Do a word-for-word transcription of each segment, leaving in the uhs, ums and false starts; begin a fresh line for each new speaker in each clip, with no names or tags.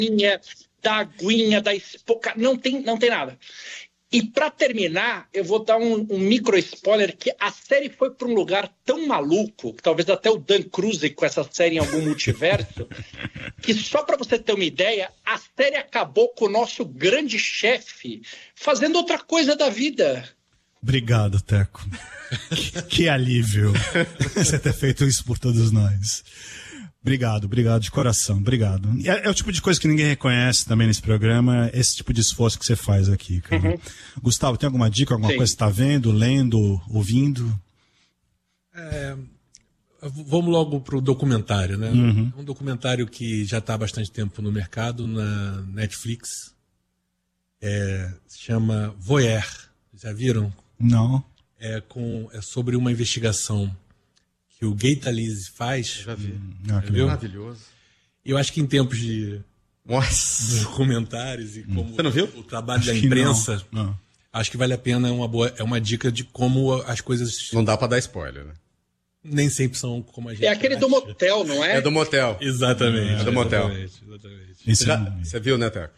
da aguinha, da espoca, não tem, não tem nada. E para terminar, eu vou dar um, um micro spoiler que a série foi para um lugar tão maluco, que talvez até o Dan cruze com essa série em algum multiverso, que só para você ter uma ideia, a série acabou com o nosso grande chefe fazendo outra coisa da vida.
Obrigado, Teco. que, que alívio você ter feito isso por todos nós. Obrigado, obrigado de coração, obrigado. É, é o tipo de coisa que ninguém reconhece também nesse programa, esse tipo de esforço que você faz aqui, cara. Uhum. Gustavo, tem alguma dica, alguma Sim. coisa que você está vendo, lendo, ouvindo?
É, vamos logo para o documentário, né? Uhum. Um documentário que já está há bastante tempo no mercado, na Netflix. É, se chama Voyeur. Já viram?
Não.
É, com, é sobre uma investigação que o Gay Talese faz.
Já vi.
Ah,
que maravilhoso.
Eu acho que em tempos de
Nossa.
documentários e como
Você não viu?
o trabalho
acho
da imprensa,
não. Não.
acho que vale a pena, é uma, boa, é uma dica de como as coisas...
Não dá pra dar spoiler, né?
Nem sempre são como a gente
É aquele
acha.
do motel, não é?
É do motel.
Exatamente.
É do motel.
Exatamente, exatamente.
Você, já, você viu, né, Teco?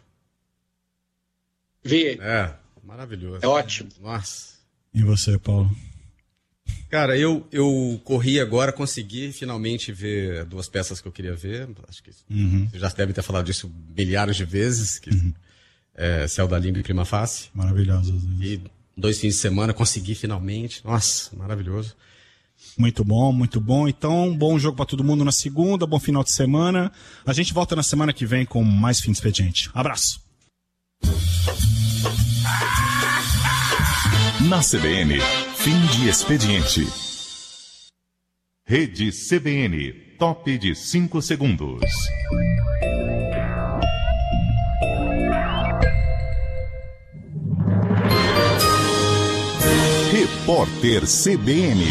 Vi.
É, maravilhoso.
É ótimo.
Nossa.
E você, Paulo?
Cara, eu, eu corri agora, consegui finalmente ver duas peças que eu queria ver. Acho que
uhum.
você já deve ter falado disso milhares de vezes. Que, uhum. é, Céu da Língua e Prima Face.
Maravilhoso.
E dois fins de semana, consegui finalmente. Nossa, maravilhoso.
Muito bom, muito bom. Então, bom jogo para todo mundo na segunda, bom final de semana. A gente volta na semana que vem com mais Fim de Expediente. Abraço.
Na C B N, Fim de Expediente. Rede C B N, top de cinco segundos. Repórter C B N.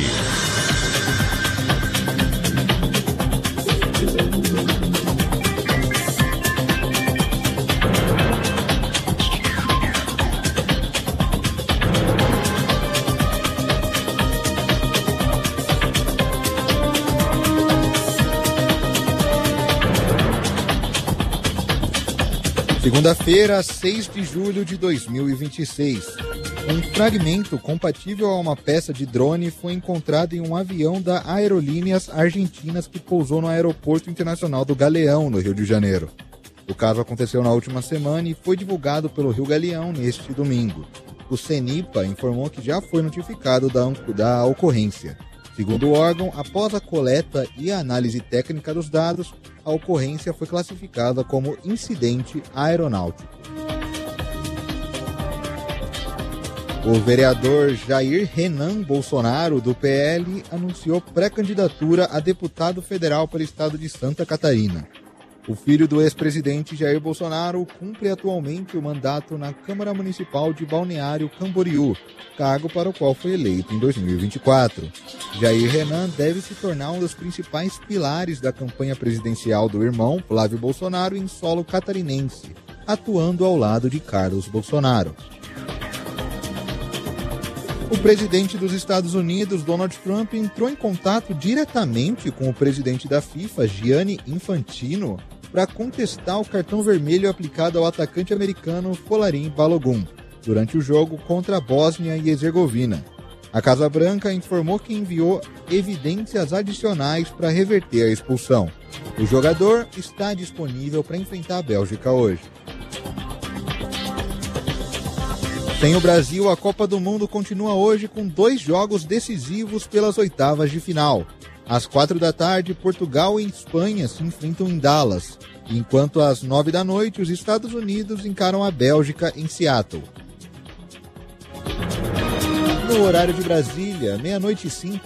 Segunda-feira, seis de julho de dois mil e vinte e seis. Um fragmento compatível a uma peça de drone foi encontrado em um avião da Aerolíneas Argentinas que pousou no Aeroporto Internacional do Galeão, no Rio de Janeiro. O caso aconteceu na última semana e foi divulgado pelo Rio Galeão neste domingo. O CENIPA informou que já foi notificado da, da ocorrência. Segundo o órgão, após a coleta e a análise técnica dos dados, a ocorrência foi classificada como incidente aeronáutico. O vereador Jair Renan Bolsonaro, do P L, anunciou pré-candidatura a deputado federal pelo estado de Santa Catarina. O filho do ex-presidente Jair Bolsonaro cumpre atualmente o mandato na Câmara Municipal de Balneário Camboriú, cargo para o qual foi eleito em dois mil e vinte e quatro. Jair Renan deve se tornar um dos principais pilares da campanha presidencial do irmão, Flávio Bolsonaro, em solo catarinense, atuando ao lado de Carlos Bolsonaro. O presidente dos Estados Unidos, Donald Trump, entrou em contato diretamente com o presidente da FIFA, Gianni Infantino, para contestar o cartão vermelho aplicado ao atacante americano Folarin Balogun, durante o jogo contra a Bósnia e Herzegovina. A Casa Branca informou que enviou evidências adicionais para reverter a expulsão. O jogador está disponível para enfrentar a Bélgica hoje. Sem o Brasil, a Copa do Mundo continua hoje com dois jogos decisivos pelas oitavas de final. Às quatro da tarde, Portugal e Espanha se enfrentam em Dallas, enquanto às nove da noite, os Estados Unidos encaram a Bélgica em Seattle. No horário de Brasília, meia-noite e cinco.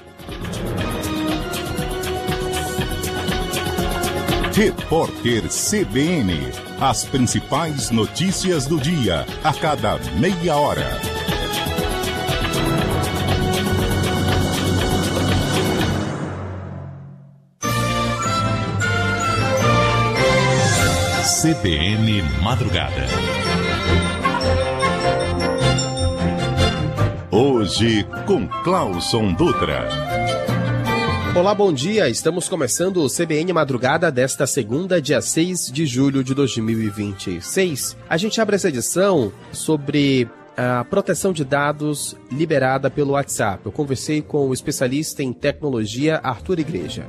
Repórter C B N. As principais notícias do dia, a cada meia hora. C B N Madrugada. Hoje com Clauson Dutra.
Olá, bom dia. Estamos começando o C B N Madrugada desta segunda, dia seis de julho de dois mil e vinte e seis. A gente abre essa edição sobre a proteção de dados liberada pelo WhatsApp. Eu conversei com o especialista em tecnologia Arthur Igreja.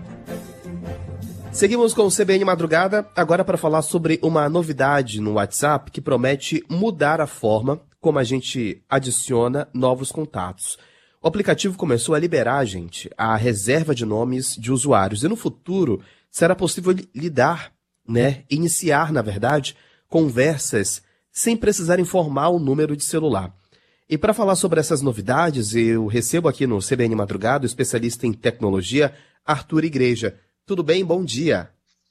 Seguimos com o C B N Madrugada, agora para falar sobre uma novidade no WhatsApp que promete mudar a forma como a gente adiciona novos contatos. O aplicativo começou a liberar, gente, a reserva de nomes de usuários. E no futuro será possível lidar, né, iniciar, na verdade, conversas sem precisar informar o número de celular. E para falar sobre essas novidades, eu recebo aqui no C B N Madrugada o especialista em tecnologia, Arthur Igreja. Tudo bem? Bom dia.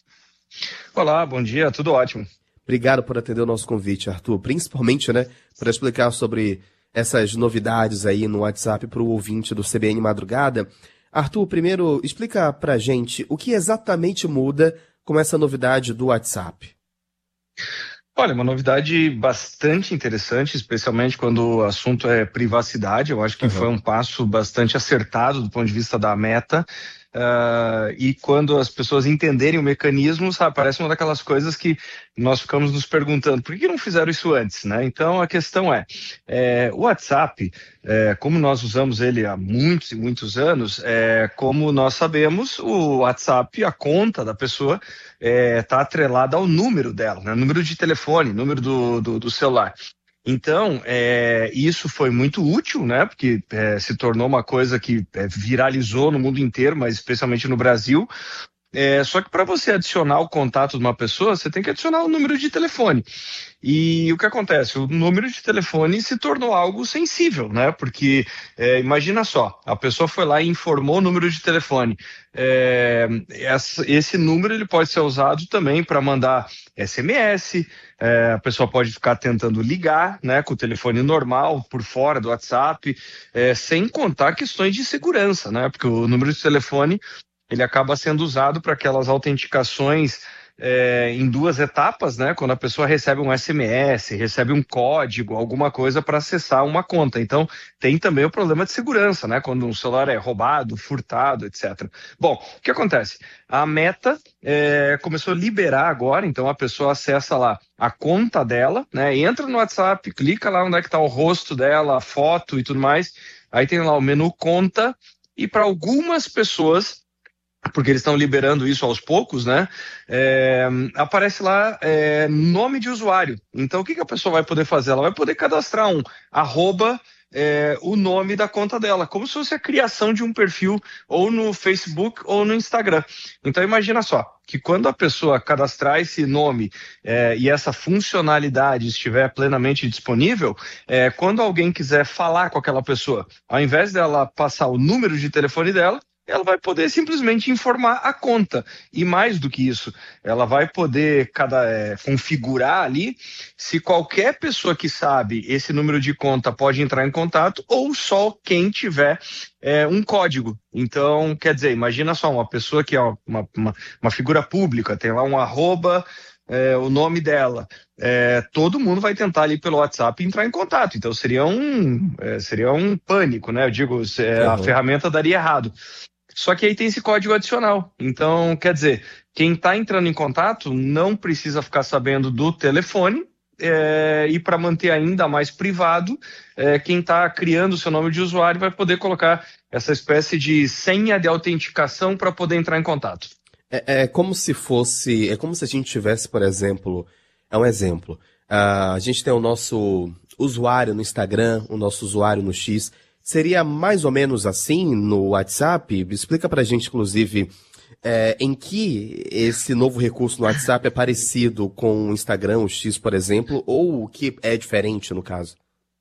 Olá, bom dia, tudo ótimo.
Obrigado por atender o nosso convite, Arthur. Principalmente, né, para explicar sobre essas novidades aí no WhatsApp para o ouvinte do C B N Madrugada. Arthur, primeiro, explica para a gente o que exatamente muda com essa novidade do WhatsApp.
Olha, uma novidade bastante interessante, especialmente quando o assunto é privacidade. Eu acho que uhum. foi um passo bastante acertado do ponto de vista da Meta. Uh, e quando as pessoas entenderem o mecanismo, sabe, parece uma daquelas coisas que nós ficamos nos perguntando, por que não fizeram isso antes, né? Então a questão é, é o WhatsApp, é, como nós usamos ele há muitos e muitos anos, é, como nós sabemos, o WhatsApp, a conta da pessoa está é, atrelada ao número dela, né? Número de telefone, número do, do, do celular. Então, é, isso foi muito útil, né? Porque é, se tornou uma coisa que é, viralizou no mundo inteiro, mas especialmente no Brasil. É, só que para você adicionar o contato de uma pessoa, você tem que adicionar o número de telefone. E o que acontece? O número de telefone se tornou algo sensível, né? Porque, é, imagina só, a pessoa foi lá e informou o número de telefone. É, essa, esse número ele pode ser usado também para mandar S M S, é, a pessoa pode ficar tentando ligar, né, com o telefone normal, por fora do WhatsApp, é, sem contar questões de segurança, né? Porque o número de telefone ele acaba sendo usado para aquelas autenticações é, em duas etapas, né? Quando a pessoa recebe um S M S, recebe um código, alguma coisa para acessar uma conta. Então, tem também o problema de segurança, né? Quando um celular é roubado, furtado, etcétera. Bom, o que acontece? A Meta é, começou a liberar agora, então a pessoa acessa lá a conta dela, né? Entra no WhatsApp, clica lá onde é que está o rosto dela, a foto e tudo mais. Aí tem lá o menu Conta e para algumas pessoas, porque eles estão liberando isso aos poucos, né? É, aparece lá é, nome de usuário. Então, o que, que a pessoa vai poder fazer? Ela vai poder cadastrar um arroba é, o nome da conta dela, como se fosse a criação de um perfil ou no Facebook ou no Instagram. Então, imagina só, que quando a pessoa cadastrar esse nome é, e essa funcionalidade estiver plenamente disponível, é, quando alguém quiser falar com aquela pessoa, ao invés dela passar o número de telefone dela, ela vai poder simplesmente informar a conta. E mais do que isso, ela vai poder cada, é, configurar ali se qualquer pessoa que sabe esse número de conta pode entrar em contato ou só quem tiver é, um código. Então, quer dizer, imagina só, uma pessoa que é uma, uma, uma figura pública, tem lá um arroba, é, o nome dela. É, todo mundo vai tentar ali pelo WhatsApp entrar em contato. Então seria um, é, seria um pânico, né? Eu digo, é, a ferramenta daria errado. Só que aí tem esse código adicional. Então, quer dizer, quem está entrando em contato não precisa ficar sabendo do telefone, é, e para manter ainda mais privado, é, quem está criando o seu nome de usuário vai poder colocar essa espécie de senha de autenticação para poder entrar em contato.
É, é como se fosse, é como se a gente tivesse, por exemplo, é um exemplo, uh, a gente tem o nosso usuário no Instagram, o nosso usuário no X. Seria mais ou menos assim no WhatsApp? Explica pra gente, inclusive, é, em que esse novo recurso no WhatsApp é parecido com o Instagram, o X, por exemplo, ou o que é diferente no caso?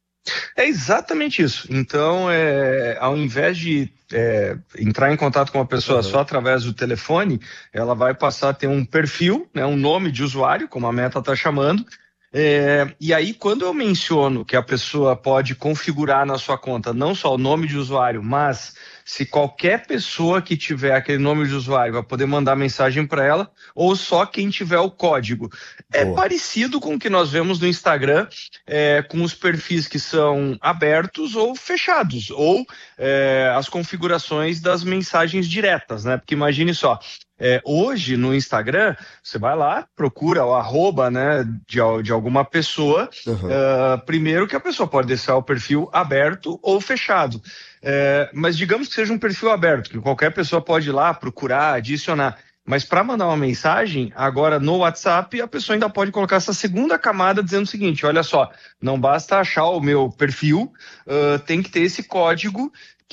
É exatamente isso. Então, é, ao invés de é, entrar em contato com uma pessoa uhum. só através do telefone, ela vai passar a ter um perfil, né, um nome de usuário, como a Meta está chamando. É, e aí, quando eu menciono que a pessoa pode configurar na sua conta não só o nome de usuário, mas se qualquer pessoa que tiver aquele nome de usuário vai poder mandar mensagem para ela, ou só quem tiver o código. É
Boa.
parecido com o que nós vemos no Instagram, é, com os perfis que são abertos ou fechados, ou é, as configurações das mensagens diretas, né? Porque imagine só, é, hoje no Instagram, você vai lá, procura o arroba, né, de, de alguma pessoa,
Uhum.
uh, primeiro que a pessoa pode deixar o perfil aberto ou fechado, é, mas digamos que seja um perfil aberto, que qualquer pessoa pode ir lá procurar, adicionar. Mas para mandar uma mensagem, agora no WhatsApp, a pessoa ainda pode colocar essa segunda camada dizendo o seguinte, olha só, não basta achar o meu perfil, uh, tem que ter esse código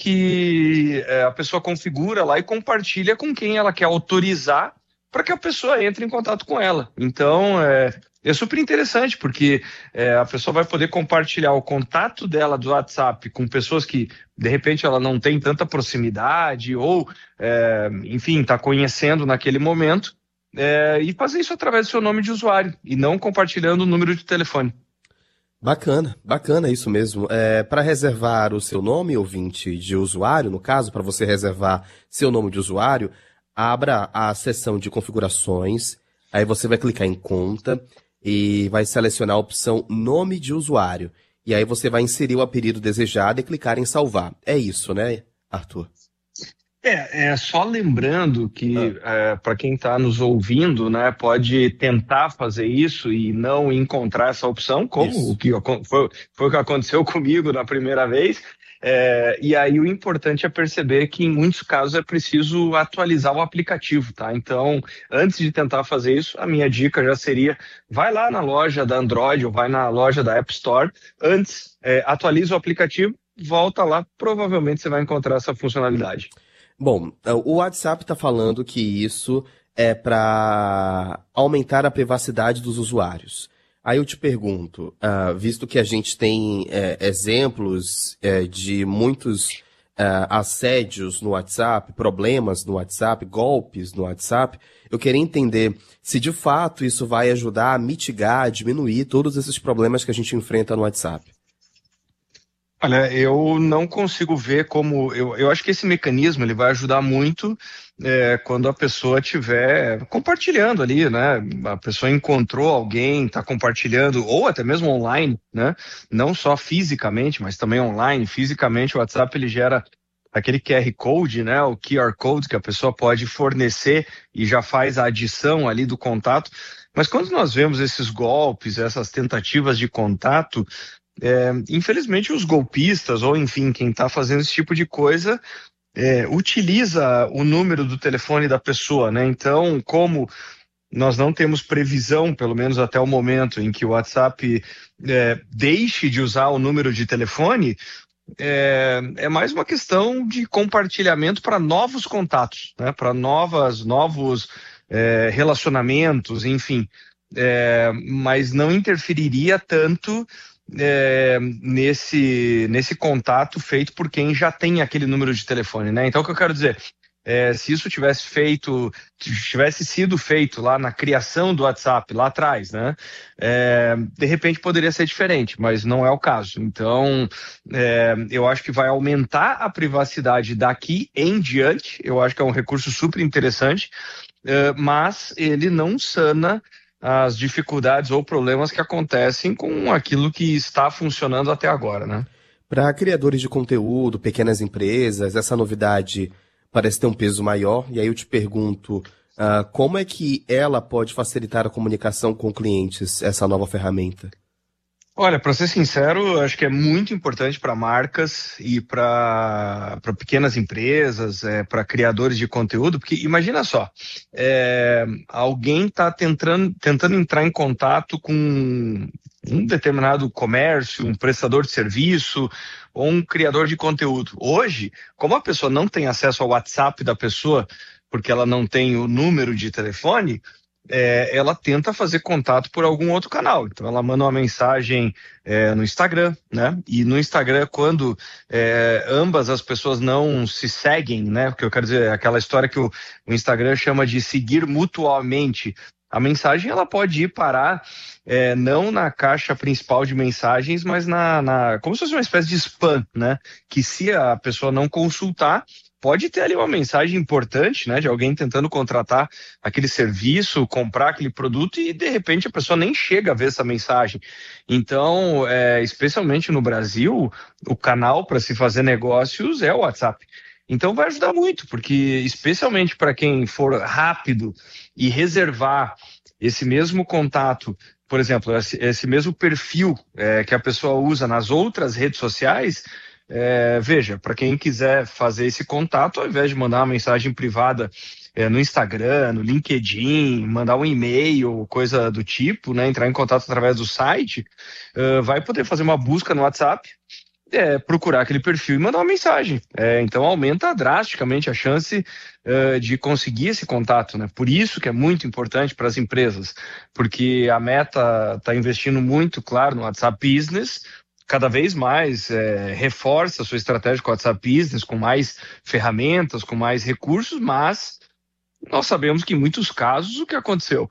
que uh, a pessoa configura lá e compartilha com quem ela quer autorizar para que a pessoa entre em contato com ela. Então, é, é super interessante, porque é, a pessoa vai poder compartilhar o contato dela do WhatsApp com pessoas que, de repente, ela não tem tanta proximidade ou, é, enfim, está conhecendo naquele momento, é, e fazer isso através do seu nome de usuário e não compartilhando o número de telefone.
Bacana, bacana isso mesmo. É, para reservar o seu nome, ouvinte, de usuário, no caso, para você reservar seu nome de usuário, abra a seção de configurações, aí você vai clicar em conta e vai selecionar a opção nome de usuário. E aí você vai inserir o apelido desejado e clicar em salvar. É isso, né, Arthur?
É, é só lembrando que ah. é, para quem está nos ouvindo, né, pode tentar fazer isso e não encontrar essa opção, como o que foi, foi o que aconteceu comigo na primeira vez. É, e aí o importante é perceber que em muitos casos é preciso atualizar o aplicativo, tá? Então, antes de tentar fazer isso, a minha dica já seria, vai lá na loja da Android ou vai na loja da App Store, antes é, atualiza o aplicativo, volta lá, provavelmente você vai encontrar essa funcionalidade.
Bom, o WhatsApp está falando que isso é para aumentar a privacidade dos usuários. Aí eu te pergunto, uh, visto que a gente tem é, exemplos é, de muitos uh, assédios no WhatsApp, problemas no WhatsApp, golpes no WhatsApp, eu queria entender se de fato isso vai ajudar a mitigar, a diminuir todos esses problemas que a gente enfrenta no WhatsApp.
Olha, eu não consigo ver como... Eu, eu acho que esse mecanismo ele vai ajudar muito é, quando a pessoa estiver compartilhando ali, né? A pessoa encontrou alguém, está compartilhando, ou até mesmo online, né? Não só fisicamente, mas também online. Fisicamente, o WhatsApp ele gera aquele Q R Code, né? O Q R Code que a pessoa pode fornecer e já faz a adição ali do contato. Mas quando nós vemos esses golpes, essas tentativas de contato... É, infelizmente os golpistas, ou enfim, quem está fazendo esse tipo de coisa, é, utiliza o número do telefone da pessoa, né? Então, como nós não temos previsão, pelo menos até o momento em que o WhatsApp é, deixe de usar o número de telefone, é, é mais uma questão de compartilhamento para novos contatos, né? Para novas, novos é, relacionamentos, enfim, é, mas não interferiria tanto É, nesse, nesse contato feito por quem já tem aquele número de telefone, né? Então o que eu quero dizer, é, se isso tivesse feito, tivesse sido feito lá na criação do WhatsApp, lá atrás, né? É, de repente poderia ser diferente, mas não é o caso. Então é, eu acho que vai aumentar a privacidade daqui em diante, eu acho que é um recurso super interessante, é, mas ele não sana as dificuldades ou problemas que acontecem com aquilo que está funcionando até agora, né?
Para criadores de conteúdo, pequenas empresas, essa novidade parece ter um peso maior, e aí eu te pergunto, uh, como é que ela pode facilitar a comunicação com clientes, essa nova ferramenta?
Olha, para ser sincero, acho que é muito importante para marcas e para pequenas empresas, é, para criadores de conteúdo, porque imagina só, é, alguém está tentando, tentando entrar em contato com um determinado comércio, um prestador de serviço ou um criador de conteúdo. Hoje, como a pessoa não tem acesso ao WhatsApp da pessoa, porque ela não tem o número de telefone, É, ela tenta fazer contato por algum outro canal. Então ela manda uma mensagem é, no Instagram, né? E no Instagram, quando é, ambas as pessoas não se seguem, né? Porque eu quero dizer, aquela história que o, o Instagram chama de seguir mutuamente. A mensagem ela pode ir parar é, não na caixa principal de mensagens, mas na, na como se fosse uma espécie de spam, né? Que se a pessoa não consultar, pode ter ali uma mensagem importante, né, de alguém tentando contratar aquele serviço, comprar aquele produto e de repente a pessoa nem chega a ver essa mensagem. Então, é, especialmente no Brasil, o canal para se fazer negócios é o WhatsApp. Então vai ajudar muito, porque especialmente para quem for rápido e reservar esse mesmo contato, por exemplo, esse, esse mesmo perfil é, que a pessoa usa nas outras redes sociais. É, veja, para quem quiser fazer esse contato, ao invés de mandar uma mensagem privada é, no Instagram, no LinkedIn, mandar um e-mail, coisa do tipo, né, entrar em contato através do site, uh, vai poder fazer uma busca no WhatsApp, é, procurar aquele perfil e mandar uma mensagem. É, então aumenta drasticamente a chance uh, de conseguir esse contato, né? Por isso que é muito importante para as empresas, porque a Meta está investindo muito, claro, no WhatsApp Business, cada vez mais é, reforça a sua estratégia com o WhatsApp Business, com mais ferramentas, com mais recursos, mas nós sabemos que em muitos casos o que aconteceu,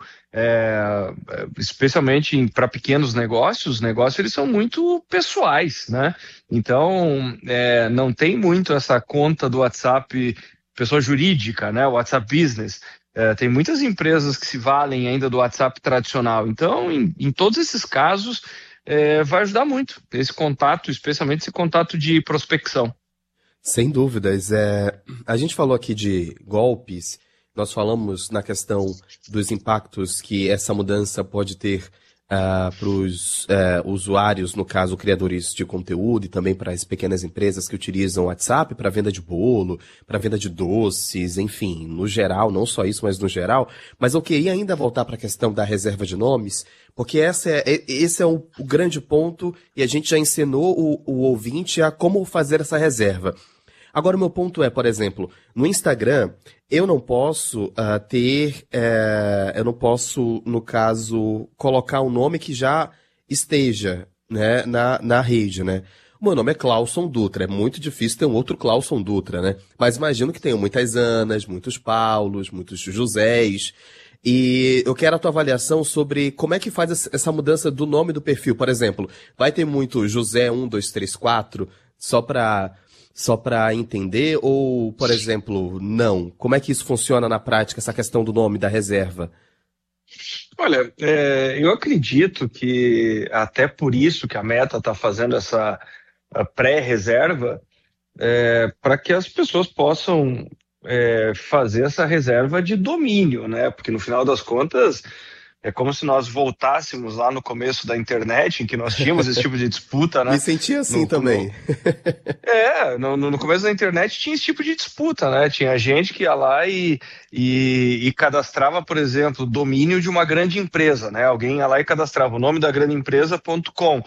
é, especialmente para pequenos negócios, os negócios eles são muito pessoais, né? Então, é, não tem muito essa conta do WhatsApp pessoa jurídica, né? O WhatsApp Business. É, tem muitas empresas que se valem ainda do WhatsApp tradicional. Então, em, em todos esses casos, É, vai ajudar muito esse contato, especialmente esse contato de prospecção.
Sem dúvidas. É, a gente falou aqui de golpes, nós falamos na questão dos impactos que essa mudança pode ter uh, para os uh, usuários, no caso, criadores de conteúdo, e também para as pequenas empresas que utilizam o WhatsApp para venda de bolo, para venda de doces, enfim, no geral, não só isso, mas no geral. Mas eu queria ainda voltar para a questão da reserva de nomes, porque essa é, esse é o, o grande ponto e a gente já ensinou o, o ouvinte a como fazer essa reserva. Agora, o meu ponto é, por exemplo, no Instagram, eu não posso uh, ter, uh, eu não posso, no caso, colocar um nome que já esteja, né, na, na rede, né? O meu nome é Clauson Dutra, é muito difícil ter um outro Clauson Dutra, né? Mas imagino que tenham muitas Anas, muitos Paulos, muitos Josés. E eu quero a tua avaliação sobre como é que faz essa mudança do nome do perfil. Por exemplo, vai ter muito José um, dois, três, quatro, só para só para entender? Ou, por exemplo, não? Como é que isso funciona na prática, essa questão do nome da reserva?
Olha, é, eu acredito que até por isso que a Meta está fazendo essa pré-reserva, é, para que as pessoas possam É, fazer essa reserva de domínio, né? Porque no final das contas é como se nós voltássemos lá no começo da internet, em que nós tínhamos esse tipo de disputa, né?
Me senti assim no, também.
No, é, no, no começo da internet tinha esse tipo de disputa, né? Tinha gente que ia lá e, e, e cadastrava, por exemplo, domínio de uma grande empresa, né? Alguém ia lá e cadastrava o nome da grande empresa ponto com.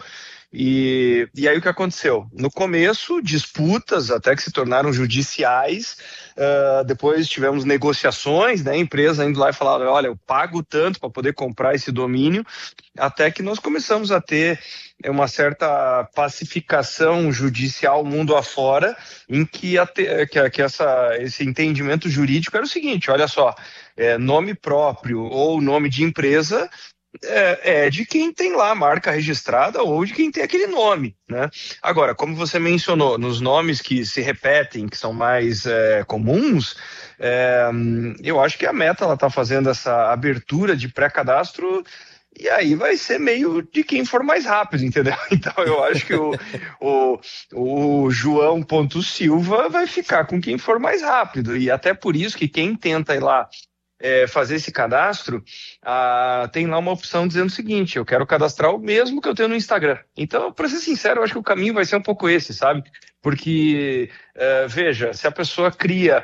E, e aí o que aconteceu? No começo, disputas até que se tornaram judiciais, uh, depois tivemos negociações, né, a empresa indo lá e falando, olha, eu pago tanto para poder comprar esse domínio, até que nós começamos a ter uma certa pacificação judicial mundo afora, em que, a te, que, que essa, esse entendimento jurídico era o seguinte, olha só, é, nome próprio ou nome de empresa É, é de quem tem lá a marca registrada ou de quem tem aquele nome, né? Agora, como você mencionou, nos nomes que se repetem, que são mais é, comuns, é, eu acho que a Meta está fazendo essa abertura de pré-cadastro e aí vai ser meio de quem for mais rápido, entendeu? Então eu acho que o, o, o João ponto Silva vai ficar com quem for mais rápido e até por isso que quem tenta ir lá É, fazer esse cadastro, ah, tem lá uma opção dizendo o seguinte, eu quero cadastrar o mesmo que eu tenho no Instagram. Então, para ser sincero, eu acho que o caminho vai ser um pouco esse, sabe? Porque, é, veja, se a pessoa cria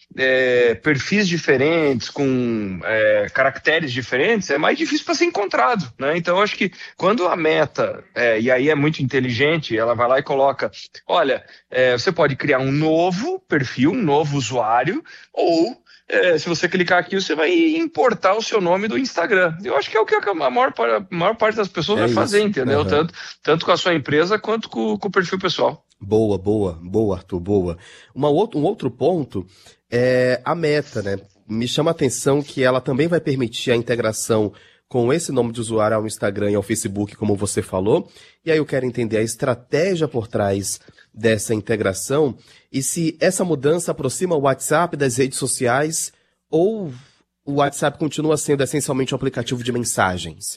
é, perfis diferentes, com é, caracteres diferentes, é mais difícil para ser encontrado, né? Então, eu acho que quando a Meta, é, e aí é muito inteligente, ela vai lá e coloca, olha, é, você pode criar um novo perfil, um novo usuário, ou É, se você clicar aqui, você vai importar o seu nome do Instagram. Eu acho que é o que a maior, a maior parte das pessoas é vai isso. fazer, entendeu? Uhum. Tanto, tanto com a sua empresa quanto com, com o perfil pessoal.
Boa, boa, boa, Arthur, boa. Uma outro, um outro ponto é a Meta, né? me chama a atenção que ela também vai permitir a integração com esse nome de usuário ao Instagram e ao Facebook, como você falou. E aí eu quero entender a estratégia por trás dessa integração e se essa mudança aproxima o WhatsApp das redes sociais ou o WhatsApp continua sendo essencialmente um aplicativo de mensagens.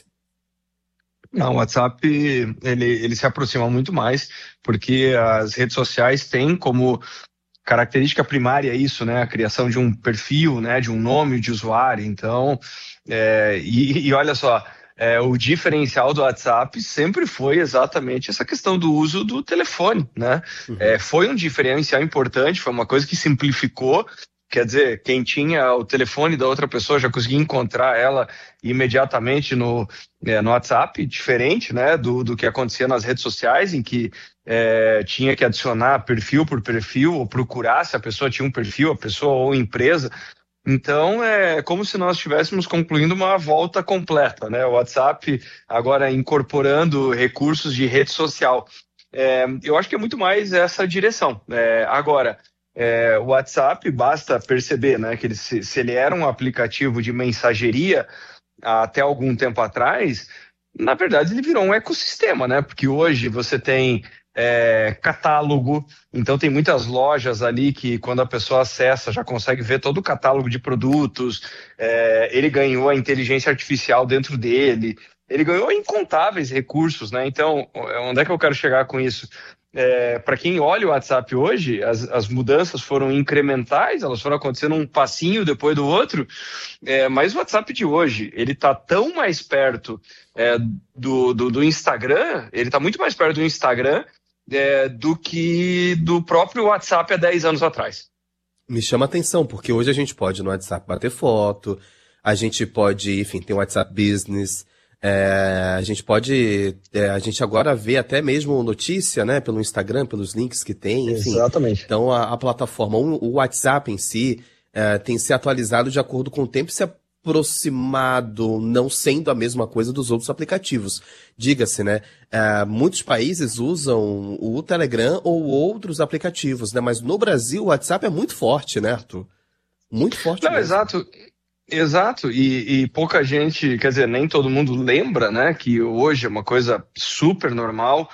Não, o WhatsApp ele, ele se aproxima muito mais, porque as redes sociais têm como característica primária isso, né? A criação de um perfil, né? De um nome de usuário. Então, é, e, e olha só, é, o diferencial do WhatsApp sempre foi exatamente essa questão do uso do telefone, né? Uhum. É, foi um diferencial importante, foi uma coisa que simplificou. Quer dizer, quem tinha o telefone da outra pessoa já conseguia encontrar ela imediatamente no, é, no WhatsApp, diferente, né, do, do que acontecia nas redes sociais, em que é, tinha que adicionar perfil por perfil, ou procurar se a pessoa tinha um perfil, a pessoa ou a empresa. Então, é como se nós estivéssemos concluindo uma volta completa, né? O WhatsApp agora incorporando recursos de rede social. É, eu acho que é muito mais essa direção. É, agora... É, o WhatsApp, basta perceber, né, que ele, se, se ele era um aplicativo de mensageria até algum tempo atrás, na verdade ele virou um ecossistema, né, porque hoje você tem é, catálogo, então tem muitas lojas ali que quando a pessoa acessa já consegue ver todo o catálogo de produtos, é, ele ganhou a inteligência artificial dentro dele, ele ganhou incontáveis recursos, né, então onde é que eu quero chegar com isso? É, para quem olha o WhatsApp hoje, as, as mudanças foram incrementais, elas foram acontecendo um passinho depois do outro, é, mas o WhatsApp de hoje, ele está tão mais perto é, do, do, do Instagram, ele está muito mais perto do Instagram é, do que do próprio WhatsApp há dez anos atrás.
Me chama a atenção, porque hoje a gente pode no WhatsApp bater foto, a gente pode, enfim, tem o WhatsApp Business... É, a gente pode, é, a gente agora vê até mesmo notícia, né, pelo Instagram, pelos links que tem, enfim.
Exatamente.
Então a, a plataforma, o, o WhatsApp em si, é, tem se atualizado de acordo com o tempo e se aproximado, não sendo a mesma coisa dos outros aplicativos. Diga-se, né, é, muitos países usam o Telegram ou outros aplicativos, né, mas no Brasil o WhatsApp é muito forte, né, Arthur? Muito forte
Não,
mesmo.
Exato. Exato, e, e pouca gente, quer dizer, nem todo mundo lembra, né, que hoje é uma coisa super normal,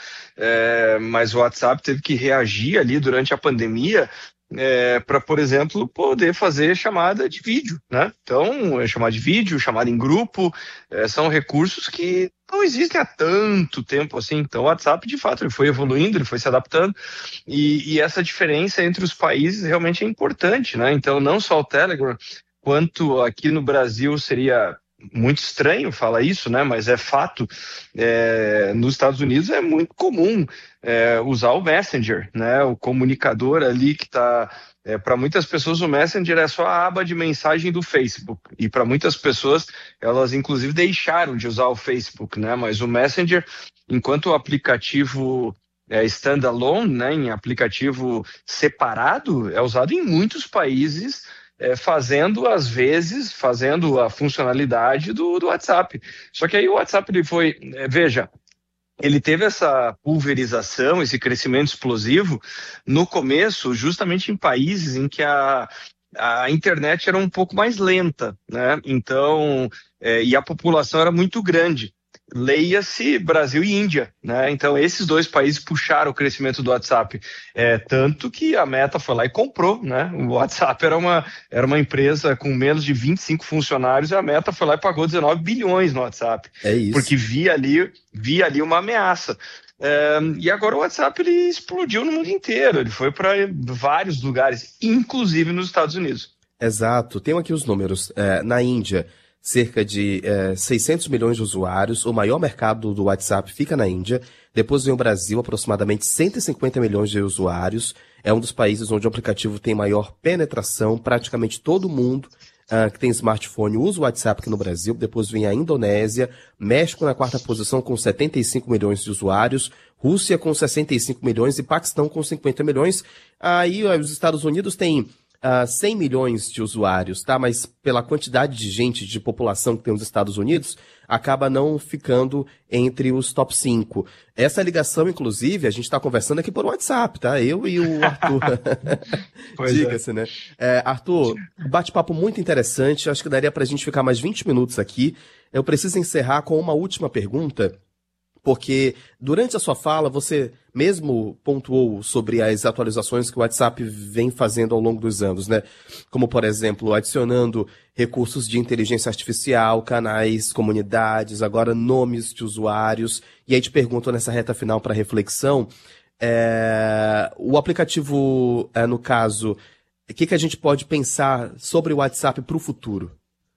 é, mas o WhatsApp teve que reagir ali durante a pandemia é, para, por exemplo, poder fazer chamada de vídeo, né? Então, é chamada de vídeo, chamada em grupo, é, são recursos que não existem há tanto tempo assim. Então, o WhatsApp, de fato, ele foi evoluindo, ele foi se adaptando, e, e essa diferença entre os países realmente é importante, né? Então, não só o Telegram, quanto aqui no Brasil seria muito estranho falar isso, né? Mas é fato, é, nos Estados Unidos é muito comum é, usar o Messenger, né? O comunicador ali que está... É, para muitas pessoas o Messenger é só a aba de mensagem do Facebook, e para muitas pessoas elas inclusive deixaram de usar o Facebook, né? Mas o Messenger, enquanto o aplicativo... É, standalone, né, em aplicativo separado, é usado em muitos países, é, fazendo, às vezes, fazendo a funcionalidade do, do WhatsApp. Só que aí o WhatsApp, ele foi, é, veja, ele teve essa pulverização, esse crescimento explosivo no começo, justamente em países em que a, a internet era um pouco mais lenta, né? Então, é, e a população era muito grande. Leia-se Brasil e Índia, né? Então esses dois países puxaram o crescimento do WhatsApp, é, tanto que a Meta foi lá e comprou, né? O WhatsApp era uma, era uma empresa com menos de vinte e cinco funcionários, e a Meta foi lá e pagou dezenove bilhões no WhatsApp,
é isso.
Porque via ali, via ali uma ameaça. É, e agora o WhatsApp ele explodiu no mundo inteiro, ele foi para vários lugares, inclusive nos Estados Unidos.
Exato, tenho aqui os números. É, na Índia, cerca de é, seiscentos milhões de usuários, o maior mercado do WhatsApp fica na Índia, depois vem o Brasil, aproximadamente cento e cinquenta milhões de usuários, é um dos países onde o aplicativo tem maior penetração, praticamente todo mundo uh, que tem smartphone usa o WhatsApp aqui no Brasil, depois vem a Indonésia, México na quarta posição com setenta e cinco milhões de usuários, Rússia com sessenta e cinco milhões e Paquistão com cinquenta milhões, aí os Estados Unidos têm uh, cem milhões de usuários, tá? Mas pela quantidade de gente, de população que tem nos Estados Unidos, acaba não ficando entre os top cinco. Essa ligação, inclusive, a gente está conversando aqui por WhatsApp, tá? Eu e o Arthur. Diga-se, é. né? É, Arthur, bate-papo muito interessante. Acho que daria para a gente ficar mais vinte minutos aqui. Eu preciso encerrar com uma última pergunta, porque durante a sua fala você mesmo pontuou sobre as atualizações que o WhatsApp vem fazendo ao longo dos anos, né? Como, por exemplo, adicionando recursos de inteligência artificial, canais, comunidades, agora nomes de usuários. E aí te pergunto nessa reta final para reflexão, é, o aplicativo, é, no caso, o que, que a gente pode pensar sobre o WhatsApp para o futuro?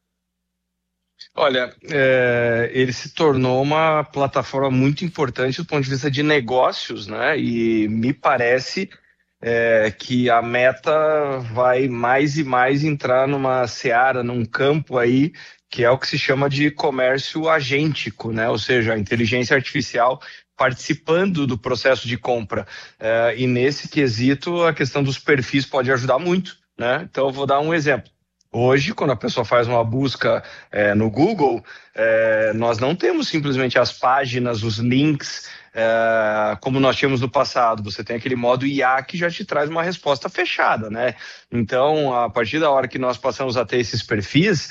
Olha, é, ele se tornou uma plataforma muito importante do ponto de vista de negócios, né? E me parece é, que a Meta vai mais e mais entrar numa seara, num campo aí, que é o que se chama de comércio agêntico, né? Ou seja, a inteligência artificial participando do processo de compra. É, e nesse quesito, a questão dos perfis pode ajudar muito, né? Então, eu vou dar um exemplo. Hoje, quando a pessoa faz uma busca é, no Google, é, nós não temos simplesmente as páginas, os links, é, como nós tínhamos no passado. Você tem aquele modo I A que já te traz uma resposta fechada, né? Então, a partir da hora que nós passamos a ter esses perfis,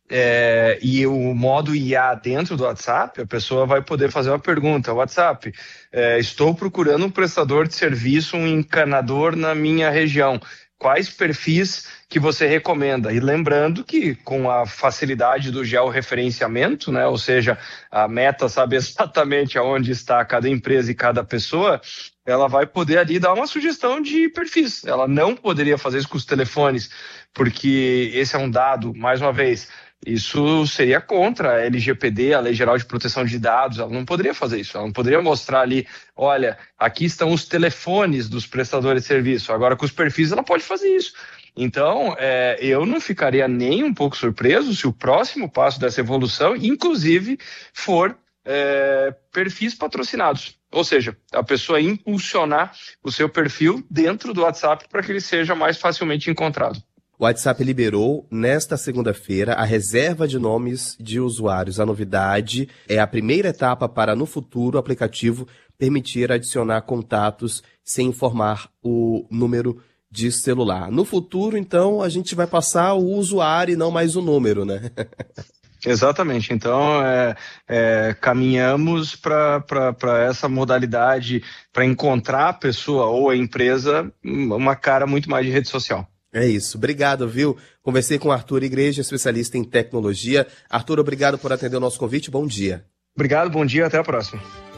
é, e o modo I A dentro do WhatsApp, a pessoa vai poder fazer uma pergunta. WhatsApp, é, estou procurando um prestador de serviço, um encanador na minha região. Quais perfis que você recomenda? E lembrando que com a facilidade do georreferenciamento, né, ou seja, a Meta sabe exatamente aonde está cada empresa e cada pessoa, ela vai poder ali dar uma sugestão de perfis. Ela não poderia fazer isso com os telefones, porque esse é um dado, mais uma vez, isso seria contra a L G P D, a Lei Geral de Proteção de Dados. Ela não poderia fazer isso, ela não poderia mostrar ali, olha, aqui estão os telefones dos prestadores de serviço. Agora, com os perfis, ela pode fazer isso. Então, é, eu não ficaria nem um pouco surpreso se o próximo passo dessa evolução, inclusive, for é, perfis patrocinados. Ou seja, a pessoa impulsionar o seu perfil dentro do WhatsApp para que ele seja mais facilmente encontrado.
O WhatsApp liberou, nesta segunda-feira, a reserva de nomes de usuários. A novidade é a primeira etapa para, no futuro, o aplicativo permitir adicionar contatos sem informar o número de celular. No futuro, então, a gente vai passar o usuário e não mais o número, né?
Exatamente. Então, é, é, caminhamos para essa modalidade, para encontrar a pessoa ou a empresa uma cara muito mais de rede social.
É isso. Obrigado, viu? Conversei com Arthur Igreja, especialista em tecnologia. Arthur, obrigado por atender o nosso convite. Bom dia.
Obrigado, bom dia. Até a próxima.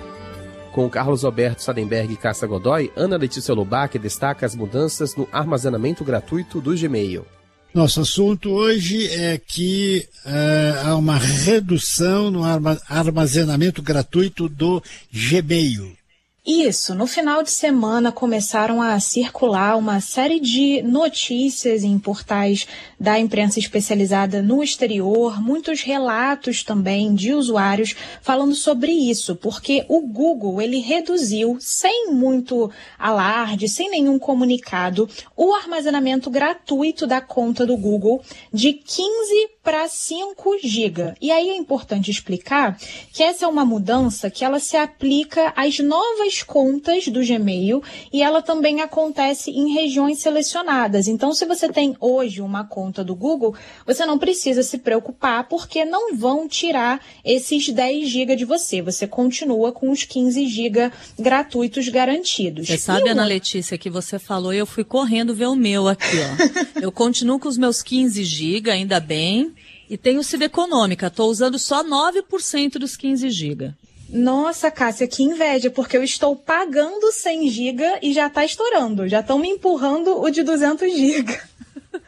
Com Carlos Alberto Sadenberg e Cássia Godoy, Ana Letícia Lobac destaca as mudanças no armazenamento gratuito do Gmail.
Nosso assunto hoje é que uh, há uma redução no arma- armazenamento gratuito do Gmail.
Isso, no final de semana começaram a circular uma série de notícias em portais da imprensa especializada no exterior, muitos relatos também de usuários falando sobre isso, porque o Google, ele reduziu, sem muito alarde, sem nenhum comunicado, o armazenamento gratuito da conta do Google de quinze para cinco gigas. E aí é importante explicar que essa é uma mudança que ela se aplica às novas contas do Gmail e ela também acontece em regiões selecionadas. Então, se você tem hoje uma conta do Google, você não precisa se preocupar porque não vão tirar esses dez gigas de você. Você continua com os quinze gigas gratuitos garantidos.
Você sabe,
e
Ana
o...
Letícia, que você falou e eu fui correndo ver o meu aqui, ó. Eu continuo com os meus quinze gigas, ainda bem, e tenho sido econômica. Estou usando só nove por cento dos quinze gigas.
Nossa, Cássia, que inveja, porque eu estou pagando cem gigas e já está estourando. Já estão me empurrando o de duzentos gigas.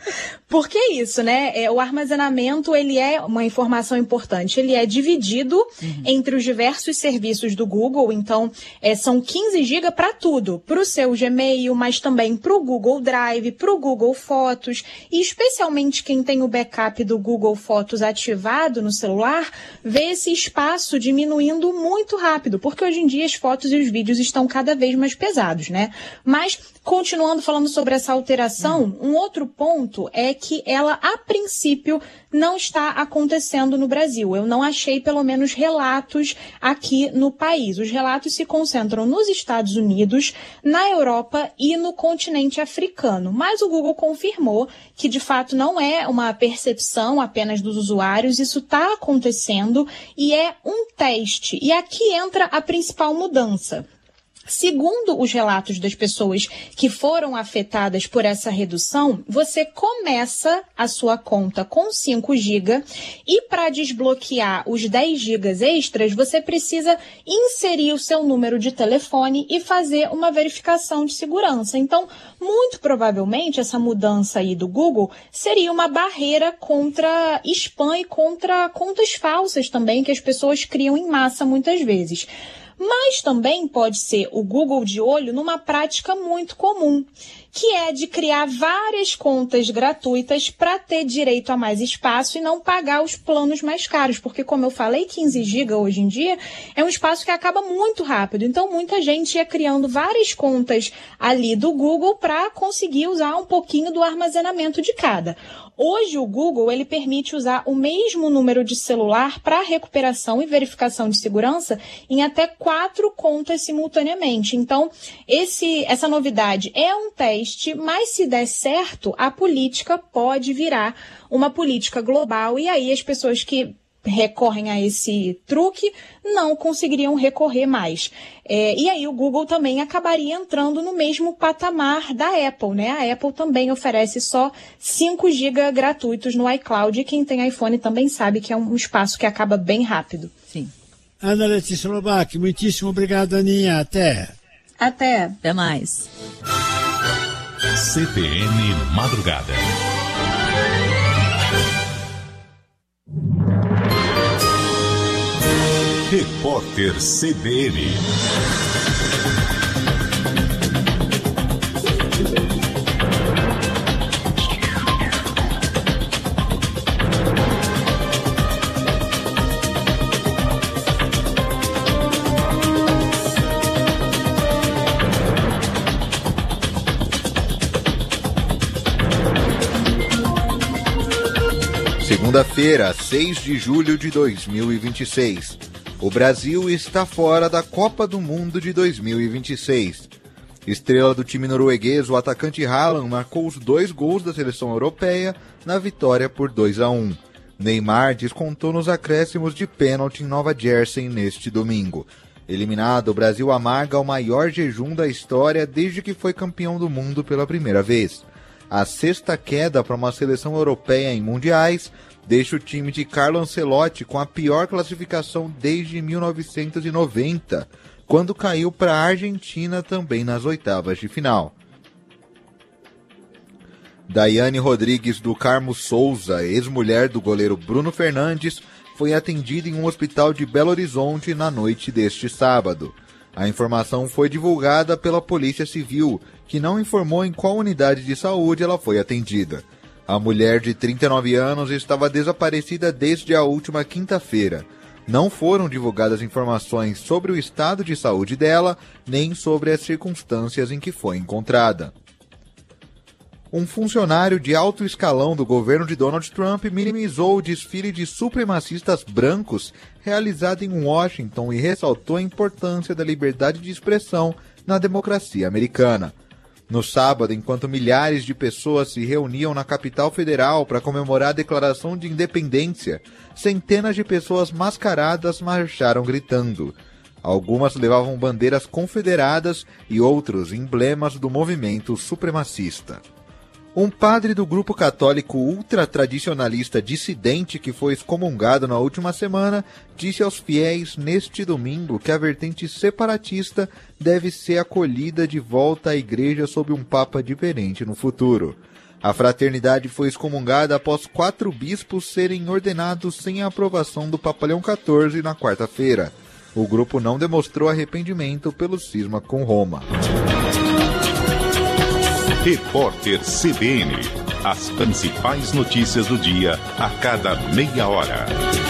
Porque é isso, né? É, o armazenamento, ele é uma informação importante. Ele é dividido uhum. entre os diversos serviços do Google. Então, é, são quinze gigas para tudo. Para o seu Gmail, mas também para o Google Drive, para o Google Fotos. E especialmente quem tem o backup do Google Fotos ativado no celular, vê esse espaço diminuindo muito rápido. Porque hoje em dia as fotos e os vídeos estão cada vez mais pesados, né? Mas, continuando falando sobre essa alteração, um outro ponto é que ela, a princípio, não está acontecendo no Brasil. Eu não achei, pelo menos, relatos aqui no país. Os relatos se concentram nos Estados Unidos, na Europa e no continente africano. Mas o Google confirmou que, de fato, não é uma percepção apenas dos usuários. Isso está acontecendo e é um teste. E aqui entra a principal mudança. Segundo os relatos das pessoas que foram afetadas por essa redução, você começa a sua conta com cinco gigas e para desbloquear os dez gigas extras, você precisa inserir o seu número de telefone e fazer uma verificação de segurança. Então, muito provavelmente, essa mudança aí do Google seria uma barreira contra spam e contra contas falsas também, que as pessoas criam em massa muitas vezes. Mas também pode ser o Google de olho numa prática muito comum, que é de criar várias contas gratuitas para ter direito a mais espaço e não pagar os planos mais caros, porque como eu falei, quinze gigas hoje em dia é um espaço que acaba muito rápido, então muita gente ia criando várias contas ali do Google para conseguir usar um pouquinho do armazenamento de cada. Hoje o Google ele permite usar o mesmo número de celular para recuperação e verificação de segurança em até quatro contas simultaneamente. Então, esse, essa novidade é um teste, mas se der certo, a política pode virar uma política global e aí as pessoas que recorrem a esse truque não conseguiriam recorrer mais. É, e aí o Google também acabaria entrando no mesmo patamar da Apple, né? A Apple também oferece só cinco gigas gratuitos no iCloud e quem tem iPhone também sabe que é um espaço que acaba bem rápido.
Sim.
Ana Letícia Lobac, muitíssimo obrigado, Aninha. Até.
Até.
Até mais.
C B N Madrugada. Repórter C B N.
Segunda-feira, seis de julho de dois mil e vinte e seis. O Brasil está fora da Copa do Mundo de dois mil e vinte e seis. Estrela do time norueguês, o atacante Haaland marcou os dois gols da seleção europeia na vitória por dois a um. Neymar descontou nos acréscimos de pênalti em Nova Jersey neste domingo. Eliminado, o Brasil amarga o maior jejum da história desde que foi campeão do mundo pela primeira vez. A sexta queda para uma seleção europeia em mundiais deixa o time de Carlo Ancelotti com a pior classificação desde mil novecentos e noventa, quando caiu para a Argentina também nas oitavas de final. Daiane Rodrigues do Carmo Souza, ex-mulher do goleiro Bruno Fernandes, foi atendida em um hospital de Belo Horizonte na noite deste sábado. A informação foi divulgada pela Polícia Civil, que não informou em qual unidade de saúde ela foi atendida. A mulher de trinta e nove anos estava desaparecida desde a última quinta-feira. Não foram divulgadas informações sobre o estado de saúde dela, nem sobre as circunstâncias em que foi encontrada. Um funcionário de alto escalão do governo de Donald Trump minimizou o desfile de supremacistas brancos realizado em Washington e ressaltou a importância da liberdade de expressão na democracia americana. No sábado, enquanto milhares de pessoas se reuniam na capital federal para comemorar a declaração de independência, centenas de pessoas mascaradas marcharam gritando. Algumas levavam bandeiras confederadas e outros emblemas do movimento supremacista. Um padre do grupo católico ultra-tradicionalista dissidente que foi excomungado na última semana disse aos fiéis neste domingo que a vertente separatista deve ser acolhida de volta à igreja sob um papa diferente no futuro. A fraternidade foi excomungada após quatro bispos serem ordenados sem a aprovação do Papa Leão quatorze na quarta-feira. O grupo não demonstrou arrependimento pelo cisma com Roma.
Repórter C B N. As principais notícias do dia a cada meia hora.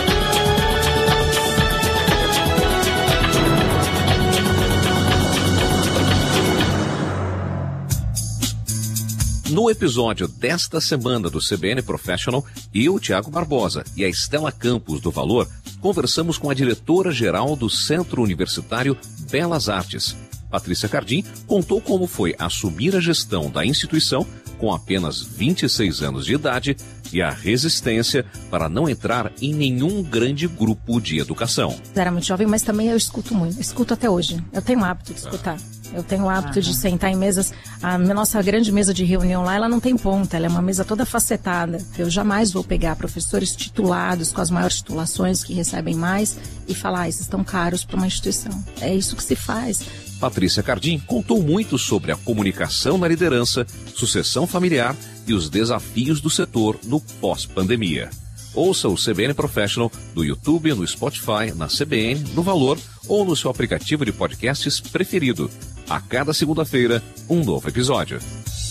No episódio desta semana do C B N Professional, eu, Tiago Barbosa, e a Estela Campos do Valor, conversamos com a diretora-geral do Centro Universitário Belas Artes. Patrícia Cardim contou como foi assumir a gestão da instituição com apenas vinte e seis anos de idade e a resistência para não entrar em nenhum grande grupo de educação.
Eu era muito jovem, mas também eu escuto muito. Eu escuto até hoje. Eu tenho o hábito de escutar. Eu tenho o hábito de sentar em mesas. A nossa grande mesa de reunião lá, ela não tem ponta. Ela é uma mesa toda facetada. Eu jamais vou pegar professores titulados, com as maiores titulações, que recebem mais, e falar, ah, esses estão caros para uma instituição. É isso que se faz.
Patrícia Cardim contou muito sobre a comunicação na liderança, sucessão familiar e os desafios do setor no pós-pandemia. Ouça o C B N Professional no YouTube, no Spotify, na C B N, no Valor ou no seu aplicativo de podcasts preferido. A cada segunda-feira, um novo episódio.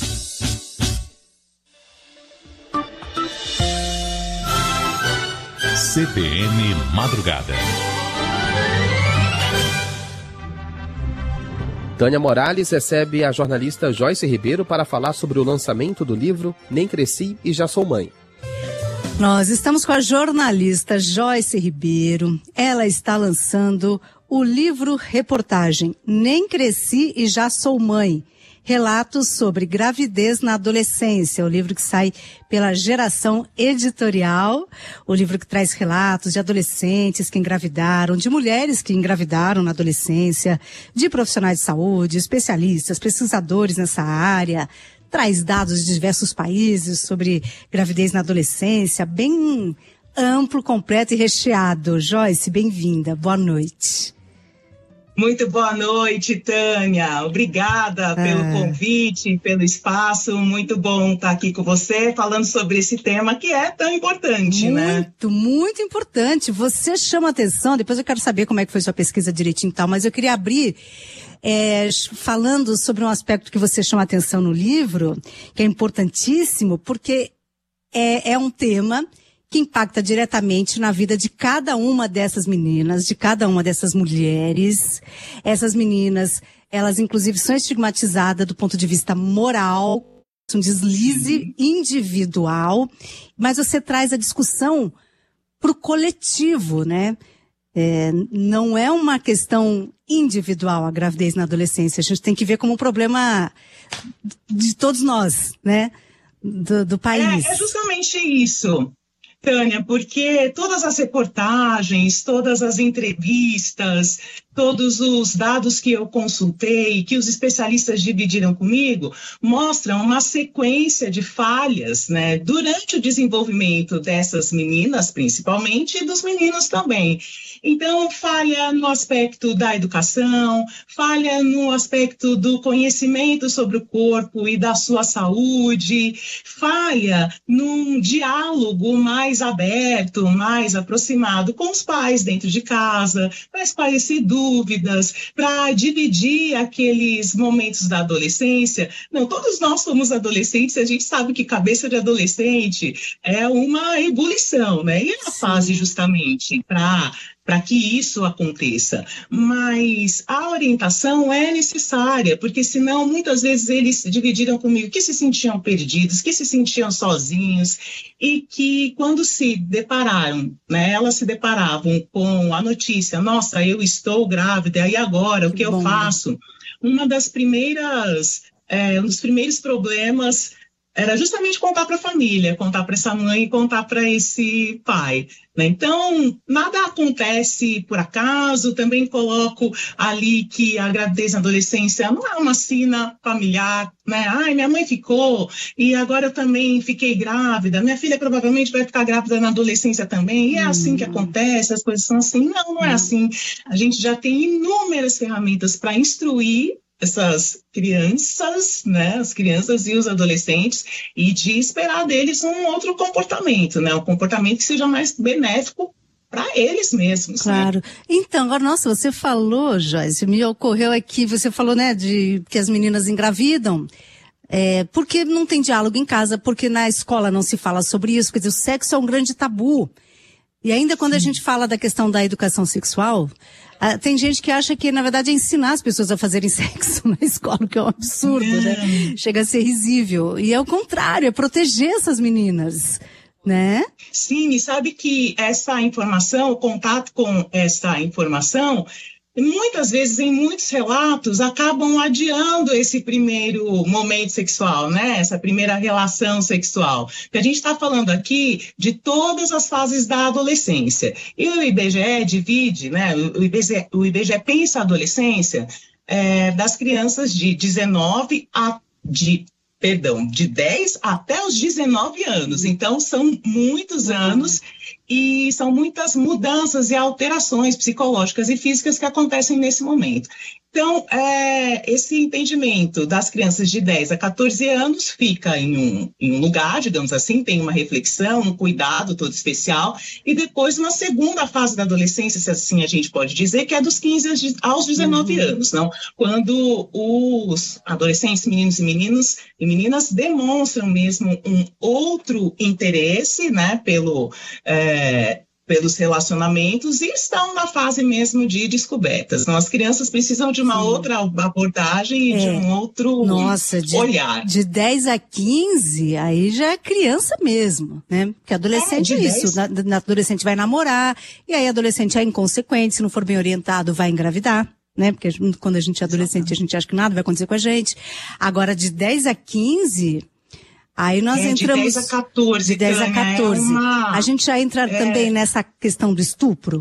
C B N Madrugada.
Tânia Morales recebe a jornalista Joyce Ribeiro para falar sobre o lançamento do livro Nem Cresci e Já Sou Mãe.
Nós estamos com a jornalista Joyce Ribeiro. Ela está lançando o livro reportagem Nem Cresci e Já Sou Mãe. Relatos sobre gravidez na adolescência, o livro que sai pela Geração Editorial, o livro que traz relatos de adolescentes que engravidaram, de mulheres que engravidaram na adolescência, de profissionais de saúde, especialistas, pesquisadores nessa área, traz dados de diversos países sobre gravidez na adolescência, bem amplo, completo e recheado. Joyce, bem-vinda, boa noite.
Muito boa noite, Tânia. Obrigada pelo ah. convite, pelo espaço. Muito bom estar aqui com você, falando sobre esse tema que é tão importante,
muito,
né?
Muito, muito importante. Você chama atenção, depois eu quero saber como é que foi sua pesquisa direitinho e tal, mas eu queria abrir é, falando sobre um aspecto que você chama atenção no livro, que é importantíssimo, porque é, é um tema que impacta diretamente na vida de cada uma dessas meninas, de cada uma dessas mulheres. Essas meninas, elas inclusive são estigmatizadas do ponto de vista moral, um deslize individual, mas você traz a discussão para o coletivo, né? É, não é uma questão individual a gravidez na adolescência, a gente tem que ver como um problema de todos nós, né? Do, do país.
É, é justamente isso, Tânia, porque todas as reportagens, todas as entrevistas, todos os dados que eu consultei, que os especialistas dividiram comigo, mostram uma sequência de falhas, né, durante o desenvolvimento dessas meninas, principalmente, e dos meninos também. Então, falha no aspecto da educação, falha no aspecto do conhecimento sobre o corpo e da sua saúde, falha num diálogo mais aberto, mais aproximado com os pais dentro de casa, para esclarecer dúvidas, para dividir aqueles momentos da adolescência. Não, todos nós somos adolescentes, a gente sabe que cabeça de adolescente é uma ebulição, né? E é a fase justamente para para que isso aconteça. Mas a orientação é necessária, porque senão muitas vezes eles dividiram comigo que se sentiam perdidos, que se sentiam sozinhos, e que quando se depararam, né, elas se deparavam com a notícia, nossa, eu estou grávida, e agora, o que, que eu faço? Uma das primeiras, é, um dos primeiros problemas era justamente contar para a família, contar para essa mãe e contar para esse pai, né? Então, nada acontece por acaso. Também coloco ali que a gravidez na adolescência não é uma sina familiar, né? Ai, minha mãe ficou e agora eu também fiquei grávida. Minha filha provavelmente vai ficar grávida na adolescência também. E é hum. assim que acontece, as coisas são assim. Não, não é hum. assim. A gente já tem inúmeras ferramentas para instruir essas crianças, né, as crianças e os adolescentes, e de esperar deles um outro comportamento, né, um comportamento que seja mais benéfico para eles mesmos.
Claro.
Né?
Então, agora, nossa, você falou, Joyce, me ocorreu aqui, você falou, né, de que as meninas engravidam, é, porque não tem diálogo em casa, porque na escola não se fala sobre isso, quer dizer, o sexo é um grande tabu. E ainda quando a gente fala da questão da educação sexual, ah, tem gente que acha que, na verdade, é ensinar as pessoas a fazerem sexo na escola, o que é um absurdo, é. né? Chega a ser risível. E é o contrário, é proteger essas meninas, né?
Sim, e sabe que essa informação, o contato com essa informação, muitas vezes, em muitos relatos, acabam adiando esse primeiro momento sexual, né? Essa primeira relação sexual. Porque a gente está falando aqui de todas as fases da adolescência. E o I B G E divide, né? O I B G E, o I B G E pensa a adolescência é, das crianças de dezenove a... de Perdão, de dez até os dezenove anos. Então, são muitos anos e são muitas mudanças e alterações psicológicas e físicas que acontecem nesse momento. Então, é, esse entendimento das crianças de dez a quatorze anos fica em um, em um lugar, digamos assim, tem uma reflexão, um cuidado todo especial, e depois uma segunda fase da adolescência, se assim a gente pode dizer, que é dos quinze aos dezenove uhum. anos, não? Quando os adolescentes, meninos e meninas, e meninas demonstram mesmo um outro interesse, né, pelo... É, pelos relacionamentos e estão na fase mesmo de descobertas. Então, as crianças precisam de uma Sim. outra abordagem e é. de um outro
Nossa, de,
olhar.
De dez a quinze, aí já é criança mesmo, né? Porque adolescente é, é isso, na, na adolescente vai namorar, e aí adolescente é inconsequente, se não for bem orientado, vai engravidar. Né? Porque quando a gente é adolescente, a gente acha que nada vai acontecer com a gente. Agora, de dez a quinze... Aí nós
é,
entramos...
De dez a quatorze.
De dez a quatorze. É uma... A gente já entra é... também nessa questão do estupro?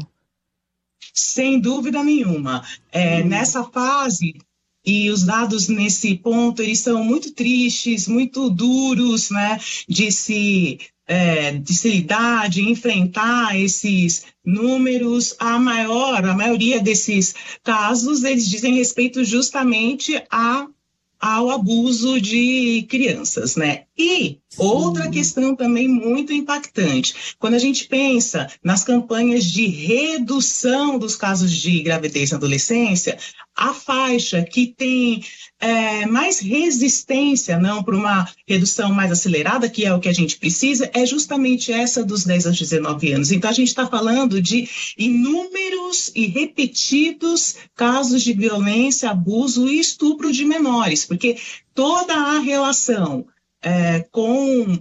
Sem dúvida nenhuma. É, hum. Nessa fase, e os dados nesse ponto, eles são muito tristes, muito duros, né? De se, é, de se lidar, de enfrentar esses números. A maior, a maioria desses casos, eles dizem respeito justamente a ao abuso de crianças, né? E outra Sim. questão também muito impactante, quando a gente pensa nas campanhas de redução dos casos de gravidez na adolescência, a faixa que tem é, mais resistência, não, para uma redução mais acelerada, que é o que a gente precisa, é justamente essa dos dez aos dezenove anos. Então, a gente está falando de inúmeros e repetidos casos de violência, abuso e estupro de menores, porque toda a relação é, com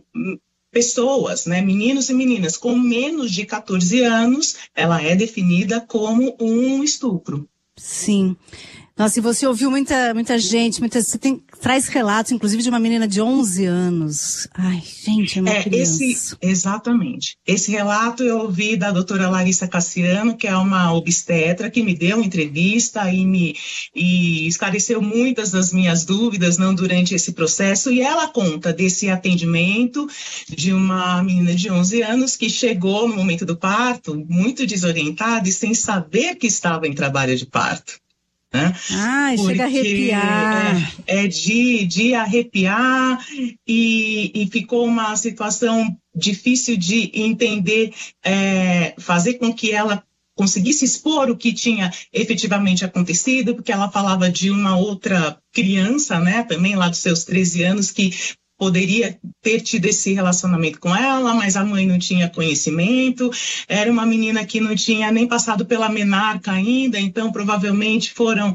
pessoas, né, meninos e meninas com menos de quatorze anos, ela é definida como um estupro.
Sim. Nossa, e você ouviu muita, muita gente, muita, você tem, traz relatos, inclusive, de uma menina de onze anos. Ai, gente, é uma
é,
criança.
Esse, exatamente. Esse relato eu ouvi da doutora Larissa Cassiano, que é uma obstetra, que me deu uma entrevista e me e esclareceu muitas das minhas dúvidas, não, durante esse processo, e ela conta desse atendimento de uma menina de onze anos que chegou no momento do parto muito desorientada e sem saber que estava em trabalho de parto. Né?
Ai, chega a arrepiar.
É, é de, de arrepiar e, e ficou uma situação difícil de entender, é, fazer com que ela conseguisse expor o que tinha efetivamente acontecido, porque ela falava de uma outra criança, né, também lá dos seus treze anos, que poderia ter tido esse relacionamento com ela, mas a mãe não tinha conhecimento, era uma menina que não tinha nem passado pela menarca ainda, então provavelmente foram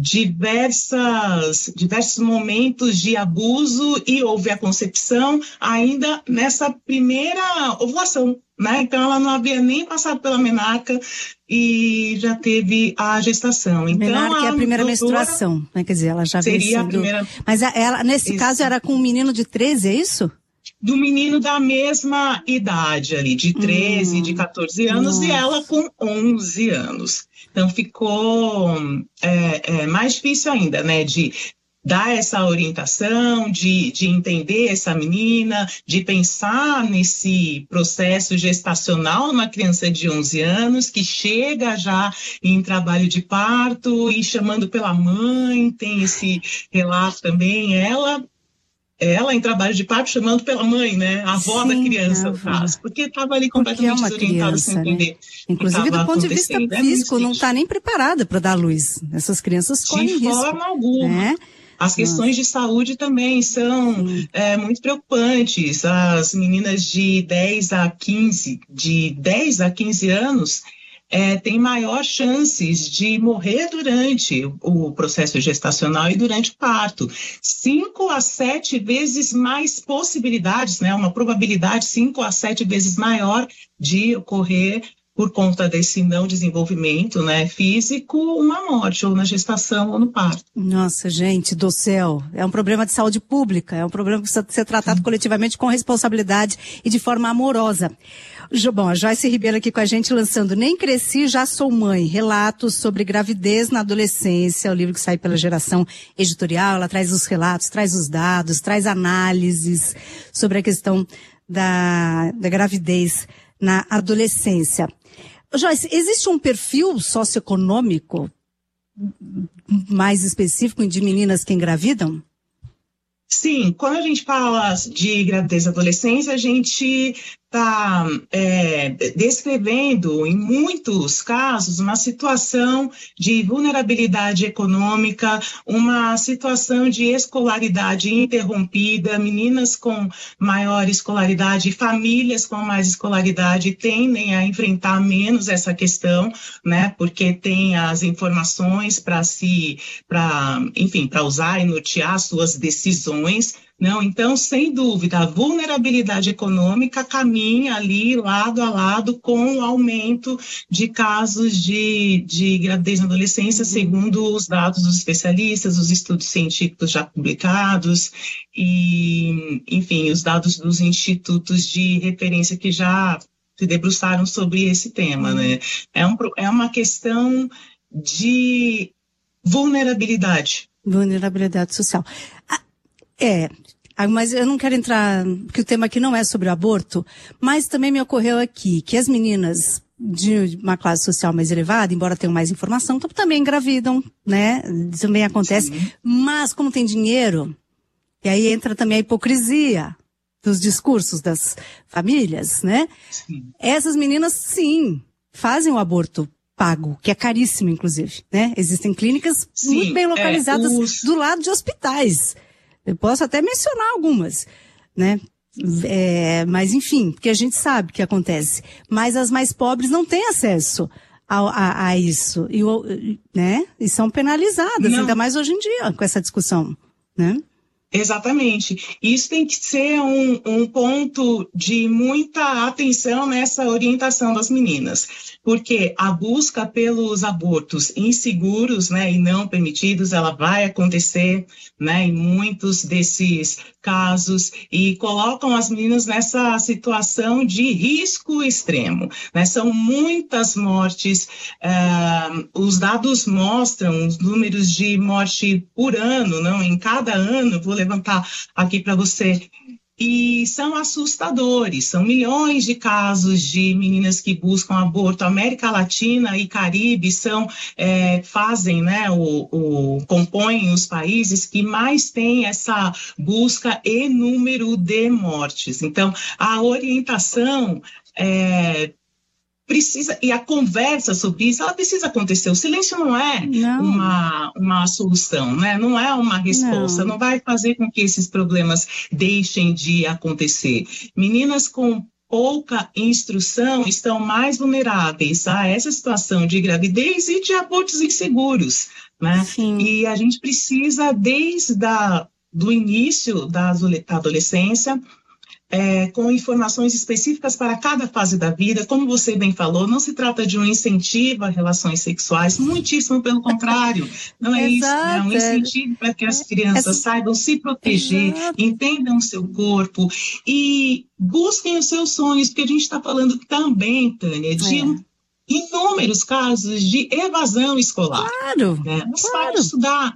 diversas, diversos momentos de abuso e houve a concepção ainda nessa primeira ovulação, né? Então ela não havia nem passado pela menarca e já teve a gestação. Então,
menarca é a primeira menstruação, né? Quer dizer, ela já
seria
veio sendo...
a primeira...
Mas ela, nesse isso. caso, era com um menino de treze, é isso?
Do menino da mesma idade ali, de treze, hum, de quatorze anos, nossa. E ela com onze anos. Então ficou é, é, mais difícil ainda, né, de dar essa orientação, de, de entender essa menina, de pensar nesse processo gestacional numa criança de onze anos que chega já em trabalho de parto e chamando pela mãe, tem esse relato também, ela... Ela em trabalho de parto chamando pela mãe, né? A avó Sim, da criança, no caso. Porque estava ali completamente é desorientada, sem entender. Né?
Inclusive, do ponto de vista físico, é não está nem preparada para dar luz. Essas crianças correm risco.
De forma alguma. Né? As questões Nossa. de saúde também são é, muito preocupantes. As meninas de dez a quinze, de dez a quinze anos, É, tem maior chances de morrer durante o processo gestacional e durante o parto. Cinco a sete vezes mais possibilidades, né, uma probabilidade cinco a sete vezes maior de ocorrer por conta desse não desenvolvimento, né, físico, uma morte, ou na gestação ou no parto.
Nossa, gente do céu, é um problema de saúde pública, é um problema que precisa ser tratado coletivamente com responsabilidade e de forma amorosa. Bom, a Joyce Ribeiro aqui com a gente lançando Nem Cresci, Já Sou Mãe, relatos sobre gravidez na adolescência, o livro que sai pela Geração Editorial. Ela traz os relatos, traz os dados, traz análises sobre a questão da, da gravidez na adolescência. Joyce, existe um perfil socioeconômico mais específico de meninas que engravidam?
Sim, quando a gente fala de gravidez na adolescência, a gente está é, descrevendo, em muitos casos, uma situação de vulnerabilidade econômica, uma situação de escolaridade interrompida, meninas com maior escolaridade, famílias com mais escolaridade tendem a enfrentar menos essa questão, né, porque tem as informações para se, para, enfim, para usar e nortear suas decisões. Não, então, sem dúvida, a vulnerabilidade econômica caminha ali lado a lado com o aumento de casos de, de gravidez na adolescência, segundo os dados dos especialistas, os estudos científicos já publicados e, enfim, os dados dos institutos de referência que já se debruçaram sobre esse tema, né? É, um, é uma questão de vulnerabilidade.
Vulnerabilidade social. Ah, É, mas eu não quero entrar, porque o tema aqui não é sobre o aborto, mas também me ocorreu aqui que as meninas de uma classe social mais elevada, embora tenham mais informação, também engravidam, né? Também acontece. Sim. Mas como tem dinheiro, e aí entra também a hipocrisia dos discursos das famílias, né? Sim. Essas meninas, sim, fazem o aborto pago, que é caríssimo, inclusive, né? Existem clínicas sim, muito bem localizadas é, os... do lado de hospitais. Eu posso até mencionar algumas, né? É, mas enfim, porque a gente sabe o que acontece. Mas as mais pobres não têm acesso a, a, a isso, e, né? E são penalizadas, não. Ainda mais hoje em dia, com essa discussão, né?
Exatamente. Isso tem que ser um, um ponto de muita atenção nessa orientação das meninas, porque a busca pelos abortos inseguros, né, e não permitidos, ela vai acontecer, né, em muitos desses casos, e colocam as meninas nessa situação de risco extremo, né? São muitas mortes, uh, os dados mostram os números de morte por ano, não? Em cada ano, vou levantar aqui para você, e são assustadores, são milhões de casos de meninas que buscam aborto. América Latina e Caribe são, é, fazem, né, o, o, compõem os países que mais têm essa busca e número de mortes. Então, a orientação é, precisa, e a conversa sobre isso, ela precisa acontecer. O silêncio não é não. Uma, uma solução, né? Não é uma resposta, não. não vai fazer com que esses problemas deixem de acontecer. Meninas com pouca instrução estão mais vulneráveis a essa situação de gravidez e de abortos inseguros, né? Sim. E a gente precisa, desde a, do início da adolescência, É, com informações específicas para cada fase da vida. Como você bem falou, não se trata de um incentivo a relações sexuais, muitíssimo pelo contrário, não é isso, é um incentivo para que as crianças é, saibam se proteger, exato. Entendam o seu corpo e busquem os seus sonhos, porque a gente está falando também, Tânia, de é. inúmeros casos de evasão escolar.
Claro,
né? Não
claro.
sabe estudar.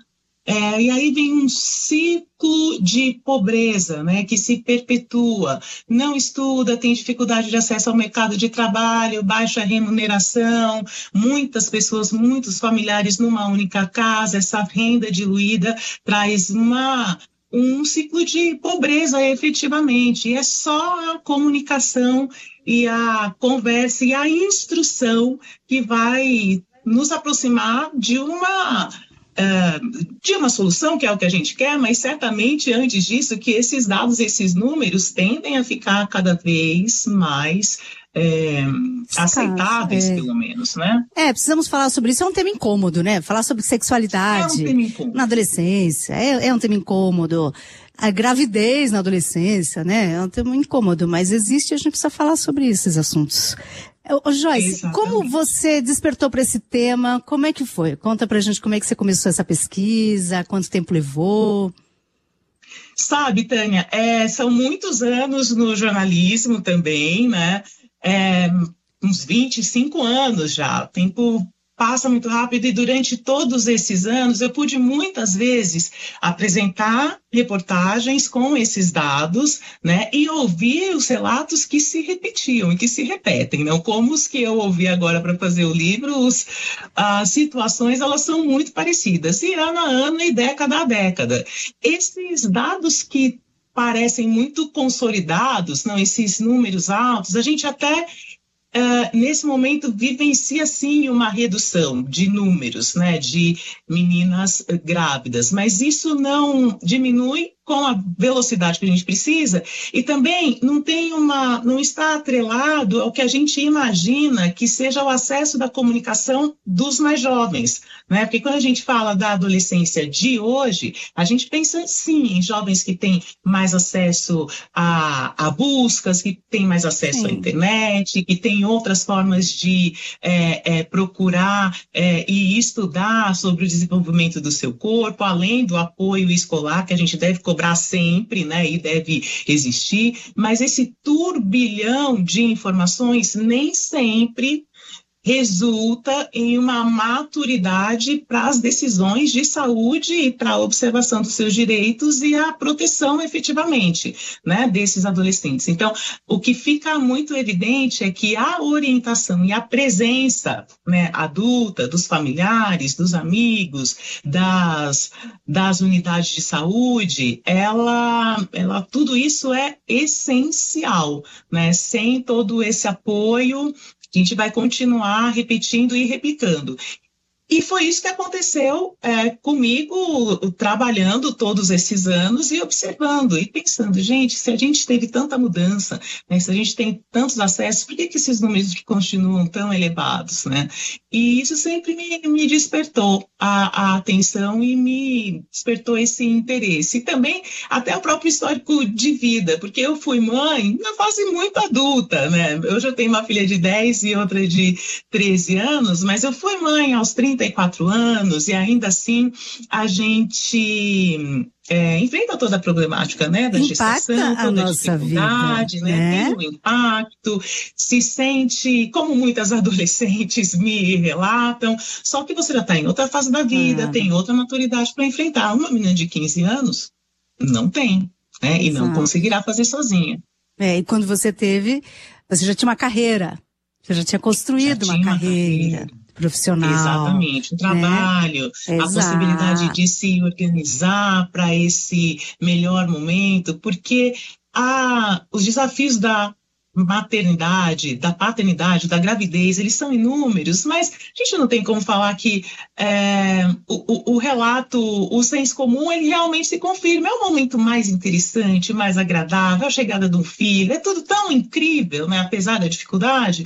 É, e aí vem um ciclo de pobreza, né, que se perpetua. Não estuda, tem dificuldade de acesso ao mercado de trabalho, baixa remuneração, muitas pessoas, muitos familiares numa única casa, essa renda diluída traz uma, um ciclo de pobreza efetivamente. E é só a comunicação e a conversa e a instrução que vai nos aproximar de uma... Uh, de uma solução, que é o que a gente quer, mas certamente antes disso que esses dados, esses números tendem a ficar cada vez mais é, aceitáveis,
é.
pelo menos, né?
É, precisamos falar sobre isso, é um tema incômodo, né? Falar sobre sexualidade
é um tema incômodo.
Na adolescência, é, é um tema incômodo. A gravidez na adolescência, né? É um tema incômodo, mas existe, a gente precisa falar sobre esses assuntos. Ô, Joyce, exatamente. Como você despertou para esse tema? Como é que foi? Conta pra gente como é que você começou essa pesquisa, quanto tempo levou?
Sabe, Tânia, é, são muitos anos no jornalismo também, né? É, uns vinte e cinco anos já, o tempo passa muito rápido e durante todos esses anos eu pude muitas vezes apresentar reportagens com esses dados, né, e ouvir os relatos que se repetiam e que se repetem, não como os que eu ouvi agora para fazer o livro, os, as situações elas são muito parecidas, e ano a ano e década a década. Esses dados que parecem muito consolidados, não, esses números altos, a gente até Uh, nesse momento vivencia sim uma redução de números, né, de meninas grávidas, mas isso não diminui com a velocidade que a gente precisa e também não tem uma, não está atrelado ao que a gente imagina que seja o acesso da comunicação dos mais jovens, né? Porque quando a gente fala da adolescência de hoje, a gente pensa sim em jovens que têm mais acesso a, a buscas, que têm mais acesso sim. à internet, que têm outras formas de é, é, procurar é, e estudar sobre o desenvolvimento do seu corpo, além do apoio escolar que a gente deve cobrar sempre, né, e deve existir, mas esse turbilhão de informações nem sempre resulta em uma maturidade para as decisões de saúde e para a observação dos seus direitos e a proteção efetivamente, né, desses adolescentes. Então, o que fica muito evidente é que a orientação e a presença, né, adulta dos familiares, dos amigos, das, das unidades de saúde, ela, ela, tudo isso é essencial, né, sem todo esse apoio, a gente vai continuar repetindo e replicando. E foi isso que aconteceu é, comigo, trabalhando todos esses anos e observando e pensando, gente, se a gente teve tanta mudança, né, se a gente tem tantos acessos, por que, que esses números continuam tão elevados, né? E isso sempre me, me despertou a, a atenção e me despertou esse interesse. E também até o próprio histórico de vida, porque eu fui mãe na fase muito adulta, né? Eu já tenho uma filha de dez e outra de treze anos, mas eu fui mãe aos trinta e quatro anos e ainda assim a gente é, enfrenta toda a problemática, né, da
impacta
gestação, toda
a
a
nossa
dificuldade,
vida,
né,
né?
tem um impacto, se sente, como muitas adolescentes me relatam, só que você já está em outra fase da vida, é. tem outra maturidade para enfrentar. Uma menina de quinze anos não tem, né, e não
Exato.
conseguirá fazer sozinha.
É, e quando você teve, você já tinha uma carreira, você já tinha construído
já
uma,
tinha uma
carreira.
carreira.
Profissional.
Exatamente, o trabalho,
né?
a possibilidade de se organizar para esse melhor momento, porque a, os desafios da maternidade, da paternidade, da gravidez, eles são inúmeros, mas a gente não tem como falar que é, o, o, o relato, o senso comum, ele realmente se confirma. É o momento mais interessante, mais agradável, a chegada de um filho, é tudo tão incrível, né, apesar da dificuldade,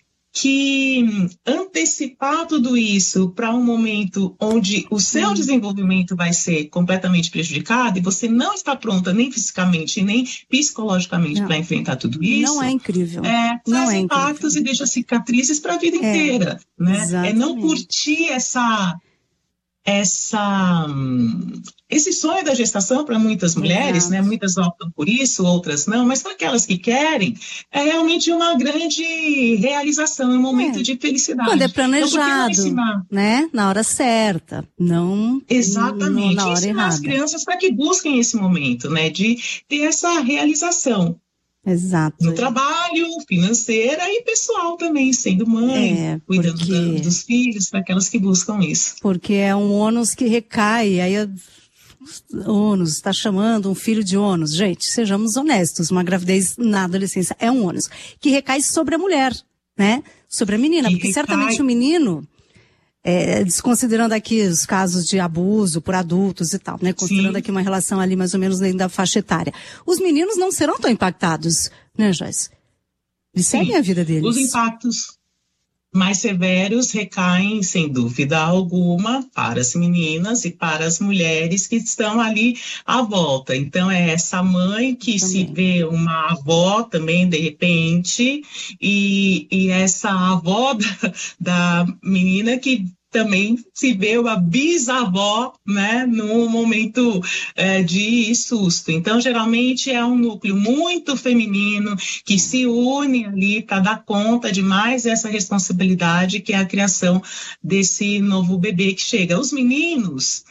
que antecipar tudo isso para um momento onde o seu desenvolvimento vai ser completamente prejudicado e você não está pronta nem fisicamente nem psicologicamente para enfrentar tudo isso.
Não é incrível.
É,
não
traz
é
impactos
incrível.
E deixa cicatrizes para a vida
é,
inteira. Né?
Exatamente.
É não curtir essa... essa, esse sonho da gestação para muitas mulheres, né? Muitas optam por isso, outras não, mas para aquelas que querem, é realmente uma grande realização, é um momento é. de felicidade.
Quando é planejado,
então,
né? Na hora certa, não
Exatamente,
na hora
ensinar
errada.
as crianças para que busquem esse momento, né? De ter essa realização.
Exato.
No trabalho, financeira e pessoal também, sendo mãe,
é,
cuidando
porque...
da, dos filhos, para aquelas que buscam isso.
Porque é um ônus que recai, aí ônus, está chamando um filho de ônus. Gente, sejamos honestos, uma gravidez na adolescência é um ônus que recai sobre a mulher, né? Sobre a menina,
que
porque
recai...
certamente o menino, é, desconsiderando aqui os casos de abuso por adultos e tal, né? Considerando Sim. aqui uma relação ali mais ou menos dentro da faixa etária. Os meninos não serão tão impactados, né, Joyce? Eles
Sim.
seguem a vida deles.
Os impactos mais severos recaem, sem dúvida alguma, para as meninas e para as mulheres que estão ali à volta. Então, é essa mãe que também. se vê uma avó também, de repente, e, e essa avó da, da menina que também se vê uma bisavó, né, num momento é, de susto. Então, geralmente é um núcleo muito feminino que se une ali para dar conta de mais essa responsabilidade que é a criação desse novo bebê que chega. Os meninos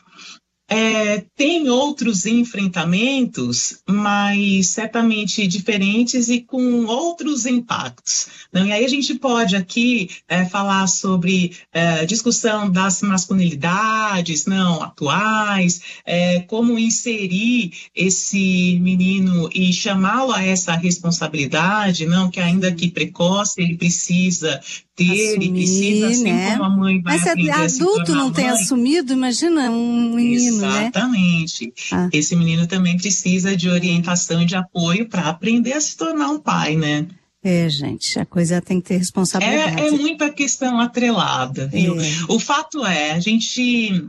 é, têm outros enfrentamentos, mas certamente diferentes e com outros impactos. Não? E aí a gente pode aqui é, falar sobre é, discussão das masculinidades não atuais, é, como inserir esse menino e chamá-lo a essa responsabilidade, não, que ainda que precoce, ele precisa ter Assumir, e precisa, assim né? como a mãe vai
Mas se adulto não tem assumido, imagina um menino,
Exatamente.
né? Ah.
Esse menino também precisa de orientação e de apoio para aprender a se tornar um pai, né?
É, gente, a coisa tem que ter responsabilidade.
É, é muita questão atrelada, viu? É. O fato é, a gente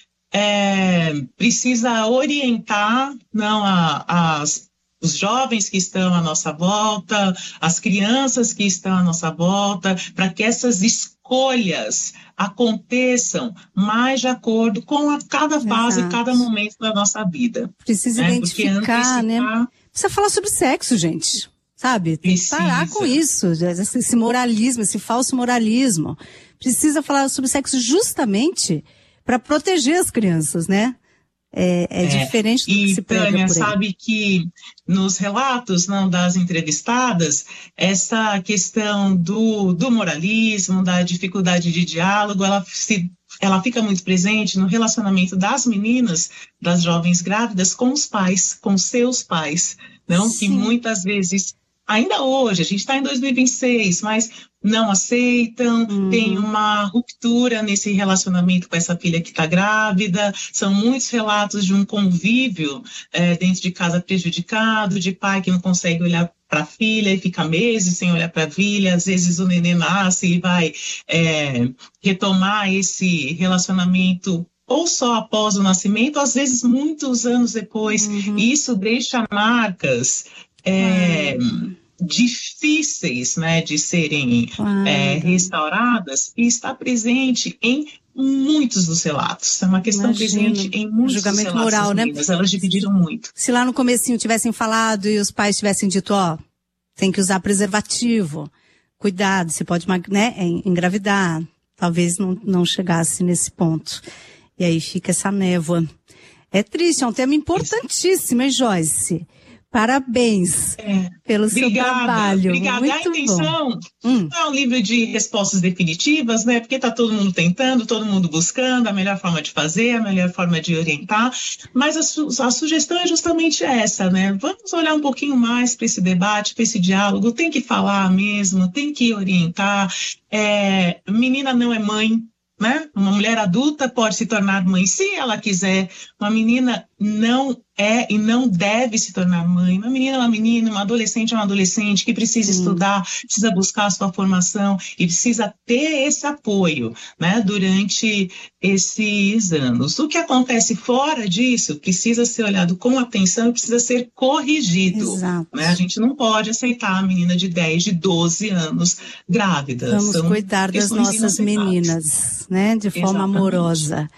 é, precisa orientar, não, a, as os jovens que estão à nossa volta, as crianças que estão à nossa volta, para que essas escolhas aconteçam mais de acordo com a cada fase, Exato. cada momento da nossa vida.
Precisa né? identificar, né? Precisa falar sobre sexo, gente, sabe? Tem que parar com isso, esse moralismo, esse falso moralismo. Precisa falar sobre sexo justamente para proteger as crianças, né? É, é, é diferente do que se prega por aí. E
Tânia sabe que nos relatos não, das entrevistadas, essa questão do, do moralismo, da dificuldade de diálogo, ela, se, ela fica muito presente no relacionamento das meninas, das jovens grávidas, com os pais, com seus pais, não? Que muitas vezes, ainda hoje, a gente está em dois mil e vinte e seis, mas não aceitam, uhum. tem uma ruptura nesse relacionamento com essa filha que está grávida. São muitos relatos de um convívio é, dentro de casa prejudicado, de pai que não consegue olhar para a filha e fica meses sem olhar para a filha. Às vezes o neném nasce e vai é, retomar esse relacionamento ou só após o nascimento, às vezes muitos anos depois. Uhum. E isso deixa marcas É, hum. difíceis, né, de serem é, restauradas, e está presente em muitos dos relatos. É uma questão Imagina. presente em muitos
Julgamento
dos relatos
moral,
das meninas. Né? Elas dividiram muito.
Se lá no comecinho tivessem falado e os pais tivessem dito, ó, tem que usar preservativo, cuidado, você pode, né, engravidar, talvez não, não chegasse nesse ponto. E aí fica essa névoa. É triste, é um tema importantíssimo, hein, Joyce? Parabéns é. pelo
obrigada,
seu trabalho.
Obrigada.
Muito
a intenção
hum.
não é um livro de respostas definitivas, né? Porque está todo mundo tentando, todo mundo buscando a melhor forma de fazer, a melhor forma de orientar. Mas a, su a sugestão é justamente essa, né? Vamos olhar um pouquinho mais para esse debate, para esse diálogo. Tem que falar mesmo, tem que orientar. É, menina não é mãe. Né? Uma mulher adulta pode se tornar mãe se ela quiser. Uma menina não é e não deve se tornar mãe. Uma menina é uma menina, uma adolescente é uma adolescente que precisa Sim. estudar, precisa buscar a sua formação e precisa ter esse apoio, né, durante esses anos. O que acontece fora disso precisa ser olhado com atenção e precisa ser corrigido. Né? A gente não pode aceitar a menina de dez, de doze anos grávida.
Vamos
São
cuidar das nossas meninas, né, de forma
Exatamente.
amorosa.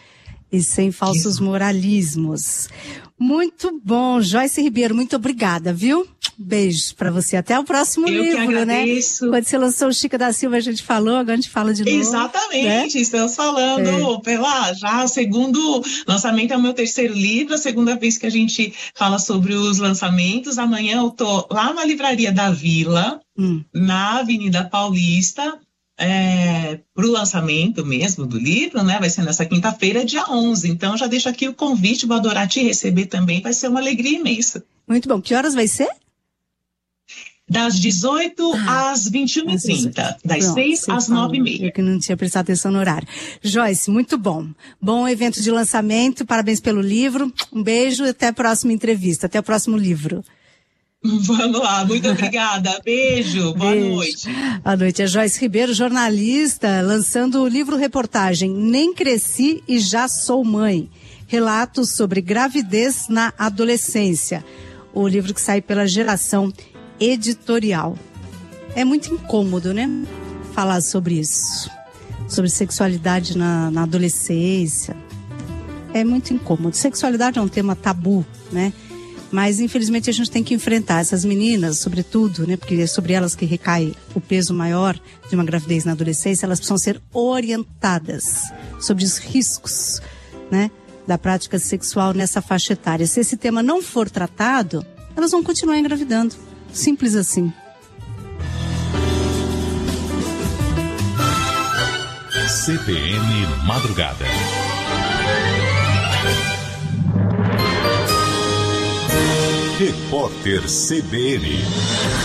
e sem falsos
Isso.
moralismos. Muito bom, Joyce Ribeiro, muito obrigada, viu? Beijo pra você. Até o próximo
Eu
livro,
que agradeço.
né? Quando você lançou o Chico da Silva, a gente falou, agora a gente fala de novo.
Exatamente,
né?
estamos falando
É.
pela já o segundo lançamento, é o meu terceiro livro, a segunda vez que a gente fala sobre os lançamentos. Amanhã eu tô lá na Livraria da Vila,
hum.
na Avenida Paulista, é, para o lançamento mesmo do livro, né? Vai ser nessa quinta-feira, dia onze. Então já deixo aqui o convite, vou adorar te receber também, vai ser uma alegria imensa.
Muito bom. Que horas vai ser?
Das dezoito às vinte e uma e trinta, das
Pronto,
seis
você
às
falou.
nove e meia.
Eu que não tinha prestado atenção no horário. Joyce, muito bom. Bom evento de lançamento, parabéns pelo livro. Um beijo e até a próxima entrevista, até o próximo livro.
Vamos lá, muito obrigada. Beijo, boa
Beijo.
noite.
Boa noite. É Joyce Ribeiro, jornalista, lançando o livro-reportagem Nem Cresci e Já Sou Mãe. Relatos sobre gravidez na adolescência. O livro que sai pela Geração Editorial. É muito incômodo, né? Falar sobre isso. Sobre sexualidade na, na adolescência. É muito incômodo. Sexualidade é um tema tabu, né? Mas, infelizmente, a gente tem que enfrentar essas meninas, sobretudo, né? Porque é sobre elas que recai o peso maior de uma gravidez na adolescência. Elas precisam ser orientadas sobre os riscos, né? Da prática sexual nessa faixa etária. Se esse tema não for tratado, elas vão continuar engravidando. Simples assim.
C B N Madrugada. Repórter C B N.